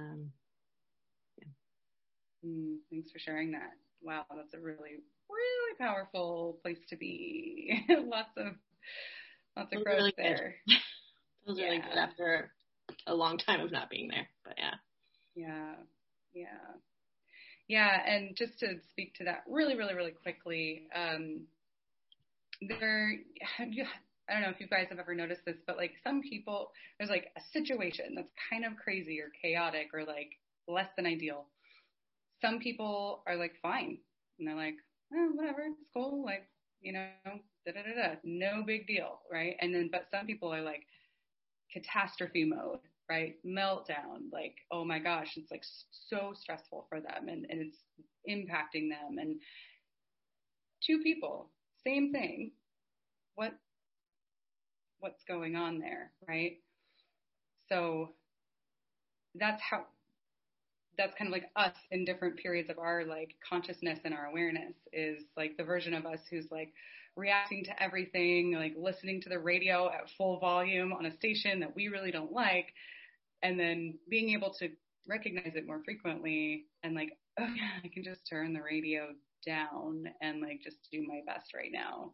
thanks for sharing that. Wow. That's a really, really powerful place to be. lots of growth really there. It was really good after a long time of not being there, but Yeah. And just to speak to that really, really, really quickly, I don't know if you guys have ever noticed this, but like some people, there's like a situation that's kind of crazy or chaotic or like less than ideal. Some people are like, fine. And they're like, whatever, it's cool. Like, no big deal. Right. And then, but some people are like catastrophe mode, right? Meltdown. Like, oh my gosh, it's like so stressful for them and it's impacting them. And two people, same thing. What's going on there, right? So that's kind of like us in different periods of our like consciousness and our awareness is like the version of us who's like reacting to everything, like listening to the radio at full volume on a station that we really don't like, and then being able to recognize it more frequently and like, oh yeah, I can just turn the radio down and like just do my best right now.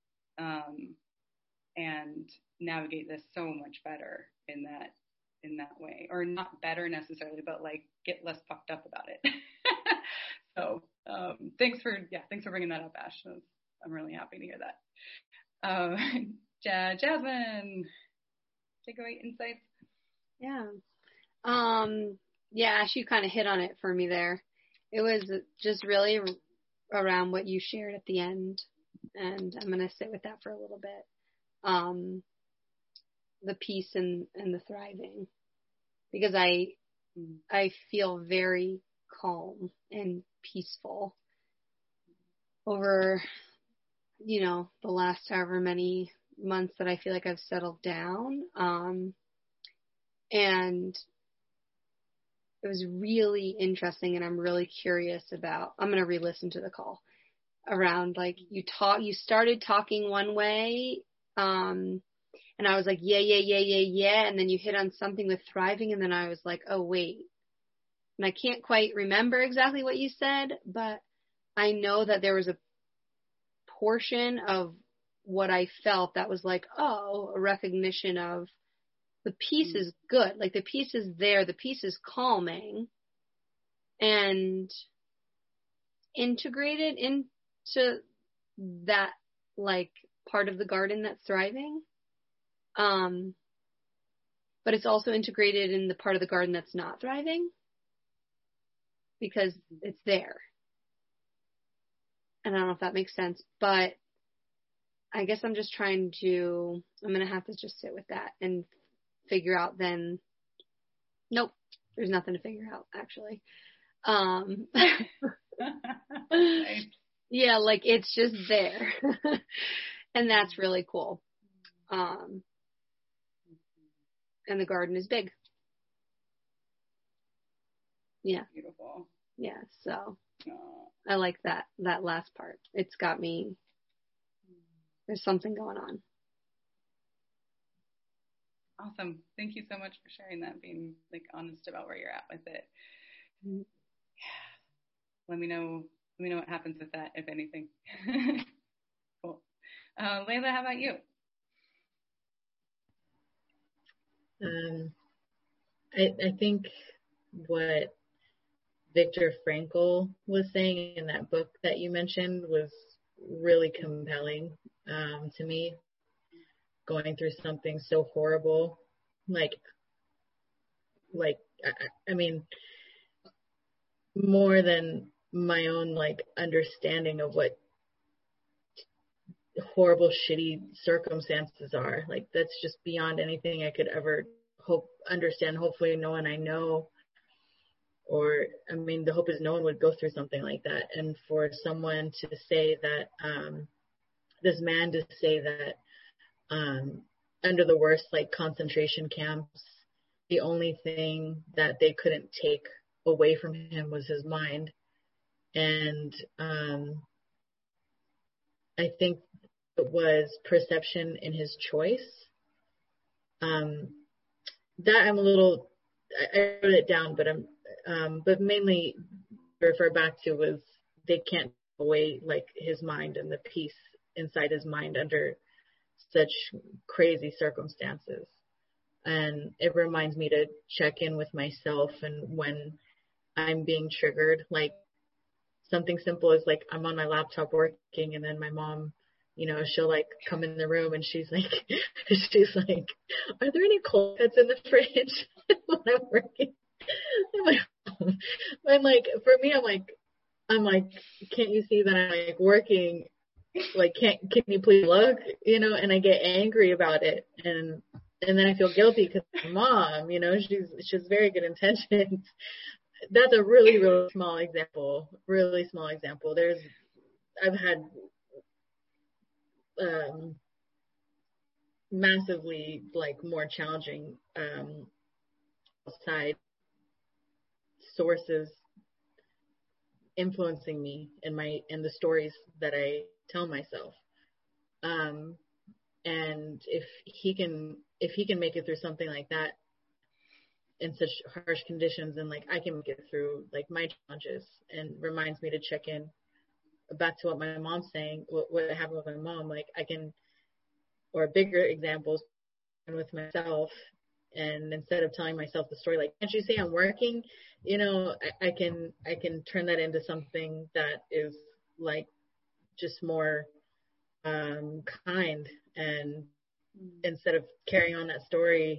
And navigate this so much better in that way, or not better necessarily, but like get less fucked up about it. So thanks for bringing that up, Ash. I'm really happy to hear that. Jasmine, takeaway insights. Yeah. Ash, you kind of hit on it for me there. It was just really around what you shared at the end, and I'm going to sit with that for a little bit. The peace and the thriving, because I feel very calm and peaceful over, the last however many months that I feel like I've settled down. And it was really interesting, and I'm really curious about, I'm going to re-listen to the call around, like, you started talking one way, and I was like, yeah. And then you hit on something with thriving. And then I was like, oh, wait. And I can't quite remember exactly what you said, but I know that there was a portion of what I felt that was like, oh, a recognition of the peace is good. Like the peace is there. The peace is calming. And integrated into that like part of the garden that's thriving. But it's also integrated in the part of the garden that's not thriving because it's there. And I don't know if that makes sense, but I guess I'm going to have to just sit with that and figure out then. Nope, there's nothing to figure out actually. Nice. Yeah, like it's just there. And that's really cool. And the garden is big. Yeah. Beautiful. Yeah. So Oh. I like that last part. It's got me, there's something going on. Awesome. Thank you so much for sharing that, being like honest about where you're at with it. Mm-hmm. Yeah. Let me know what happens with that, if anything. Cool. Layla, how about you? I think what Viktor Frankl was saying in that book that you mentioned was really compelling to me. Going through something so horrible, like I mean, more than my own like understanding of what horrible, shitty circumstances are. Like that's just beyond anything I could ever understand. Hopefully no one I know, or I mean, the hope is no one would go through something like that. And for someone to say that, this man to say that, under the worst like concentration camps, the only thing that they couldn't take away from him was his mind. And I think it was perception in his choice. That I'm a little, I wrote it down, but mainly refer back to was they can't take away like his mind and the peace inside his mind under such crazy circumstances. And it reminds me to check in with myself, and when I'm being triggered, like something simple as like I'm on my laptop working, and then my mom, she'll like come in the room and she's like, are there any cold cuts in the fridge when I'm working? I'm like, for me, I'm like, can't you see that I'm like working? Like, can you please look, and I get angry about it. And then I feel guilty because my mom, she's very good intentions. That's a really, really small example. I've had, massively like more challenging, outside sources influencing me in the stories that I tell myself. And if he can make it through something like that in such harsh conditions, and like I can make it through like my challenges, and reminds me to check in back to what my mom's saying, what happened with my mom, like I can, or bigger examples with myself. And instead of telling myself the story, like, can't you see I'm working? I can turn that into something that is like just more kind. And instead of carrying on that story,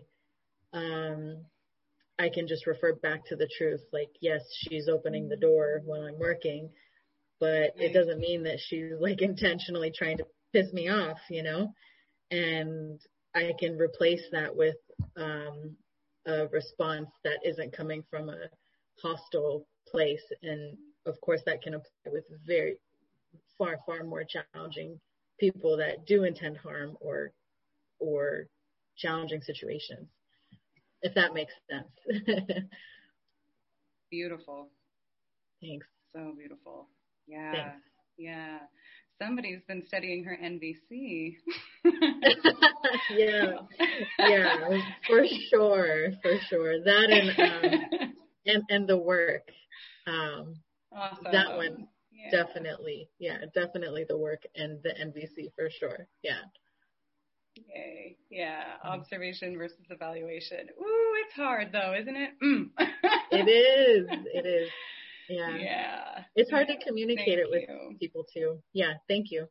I can just refer back to the truth. Like, yes, she's opening the door when I'm working, but it doesn't mean that she's like intentionally trying to piss me off, and I can replace that with a response that isn't coming from a hostile place. And of course that can apply with very far, far more challenging people that do intend harm or challenging situations, if that makes sense. Beautiful. Thanks. So beautiful. Yeah. Thanks. Yeah. Somebody's been studying her NVC. Yeah, for sure. That and the work. Awesome. That one, definitely the work and the NVC for sure. Yeah. Yay. Yeah. Observation versus evaluation. Ooh, it's hard though, isn't it? It is. Yeah. Yeah. It's hard to communicate it with you. people too. Yeah. Thank you.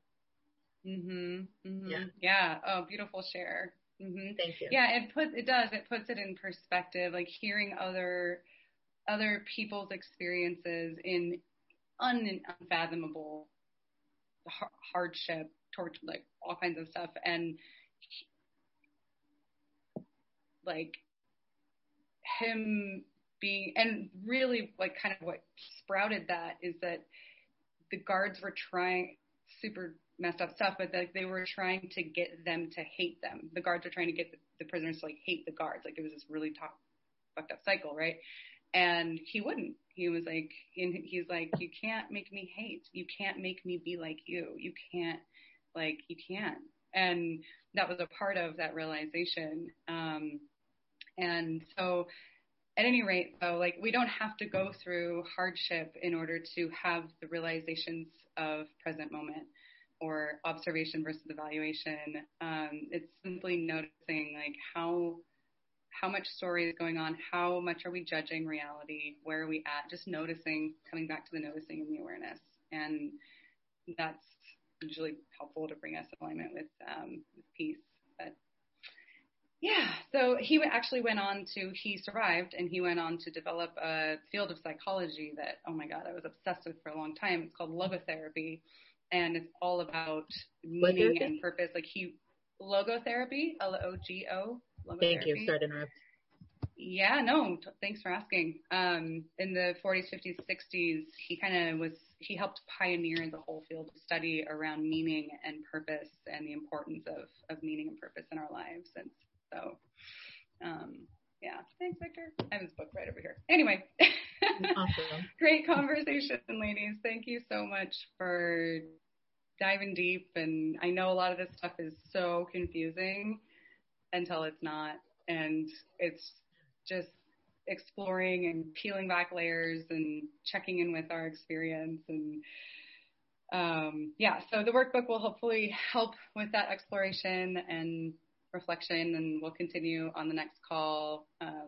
Yeah. Oh, beautiful share. Thank you. Yeah, it puts it in perspective, like hearing other people's experiences in unfathomable hardship, torture, like all kinds of stuff, and like him being, and really like kind of what sprouted that is that the guards were trying, super messed up stuff, but like they were trying to get them to hate them. The guards were trying to get the prisoners to like hate the guards. Like it was this really fucked up cycle, right? And he wouldn't. He was like, he's like, you can't make me hate. You can't make me be like you. You can't. And that was a part of that realization. And so at any rate, though, like we don't have to go through hardship in order to have the realizations of present moment or observation versus evaluation. It's simply noticing like how much story is going on, how much are we judging reality, where are we at, just noticing, coming back to the noticing and the awareness. And that's usually helpful to bring us in alignment with peace. But yeah, so he actually he survived and he went on to develop a field of psychology that, oh my God, I was obsessed with for a long time. It's called logotherapy. And it's all about meaning and purpose. Like logotherapy, Logo. Thank you. Sorry to interrupt. Yeah, no, thanks for asking. In the 40s, 50s, 60s, he helped pioneer the whole field of study around meaning and purpose and the importance of meaning and purpose in our lives. And so, yeah, thanks, Victor. I have his book right over here. Anyway, awesome. Great conversation, ladies. Thank you so much for diving deep. And I know a lot of this stuff is so confusing until it's not. And it's just exploring and peeling back layers and checking in with our experience. And so the workbook will hopefully help with that exploration and reflection, and we'll continue on the next call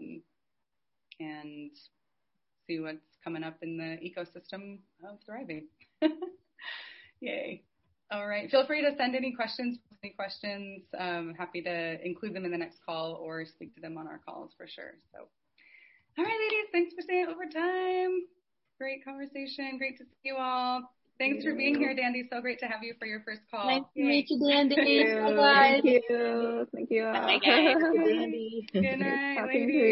and see what's coming up in the ecosystem of thriving. Yay. All right. Feel free to send any questions. Happy to include them in the next call or speak to them on our calls for sure. So, all right, ladies, thanks for staying over time. Great conversation. Great to see you all. Thanks for being here, Dandy. So great to have you for your first call. Nice to meet you, Dandy. Thank you. Thank you. Bye, guys. Dandy. Good night, ladies.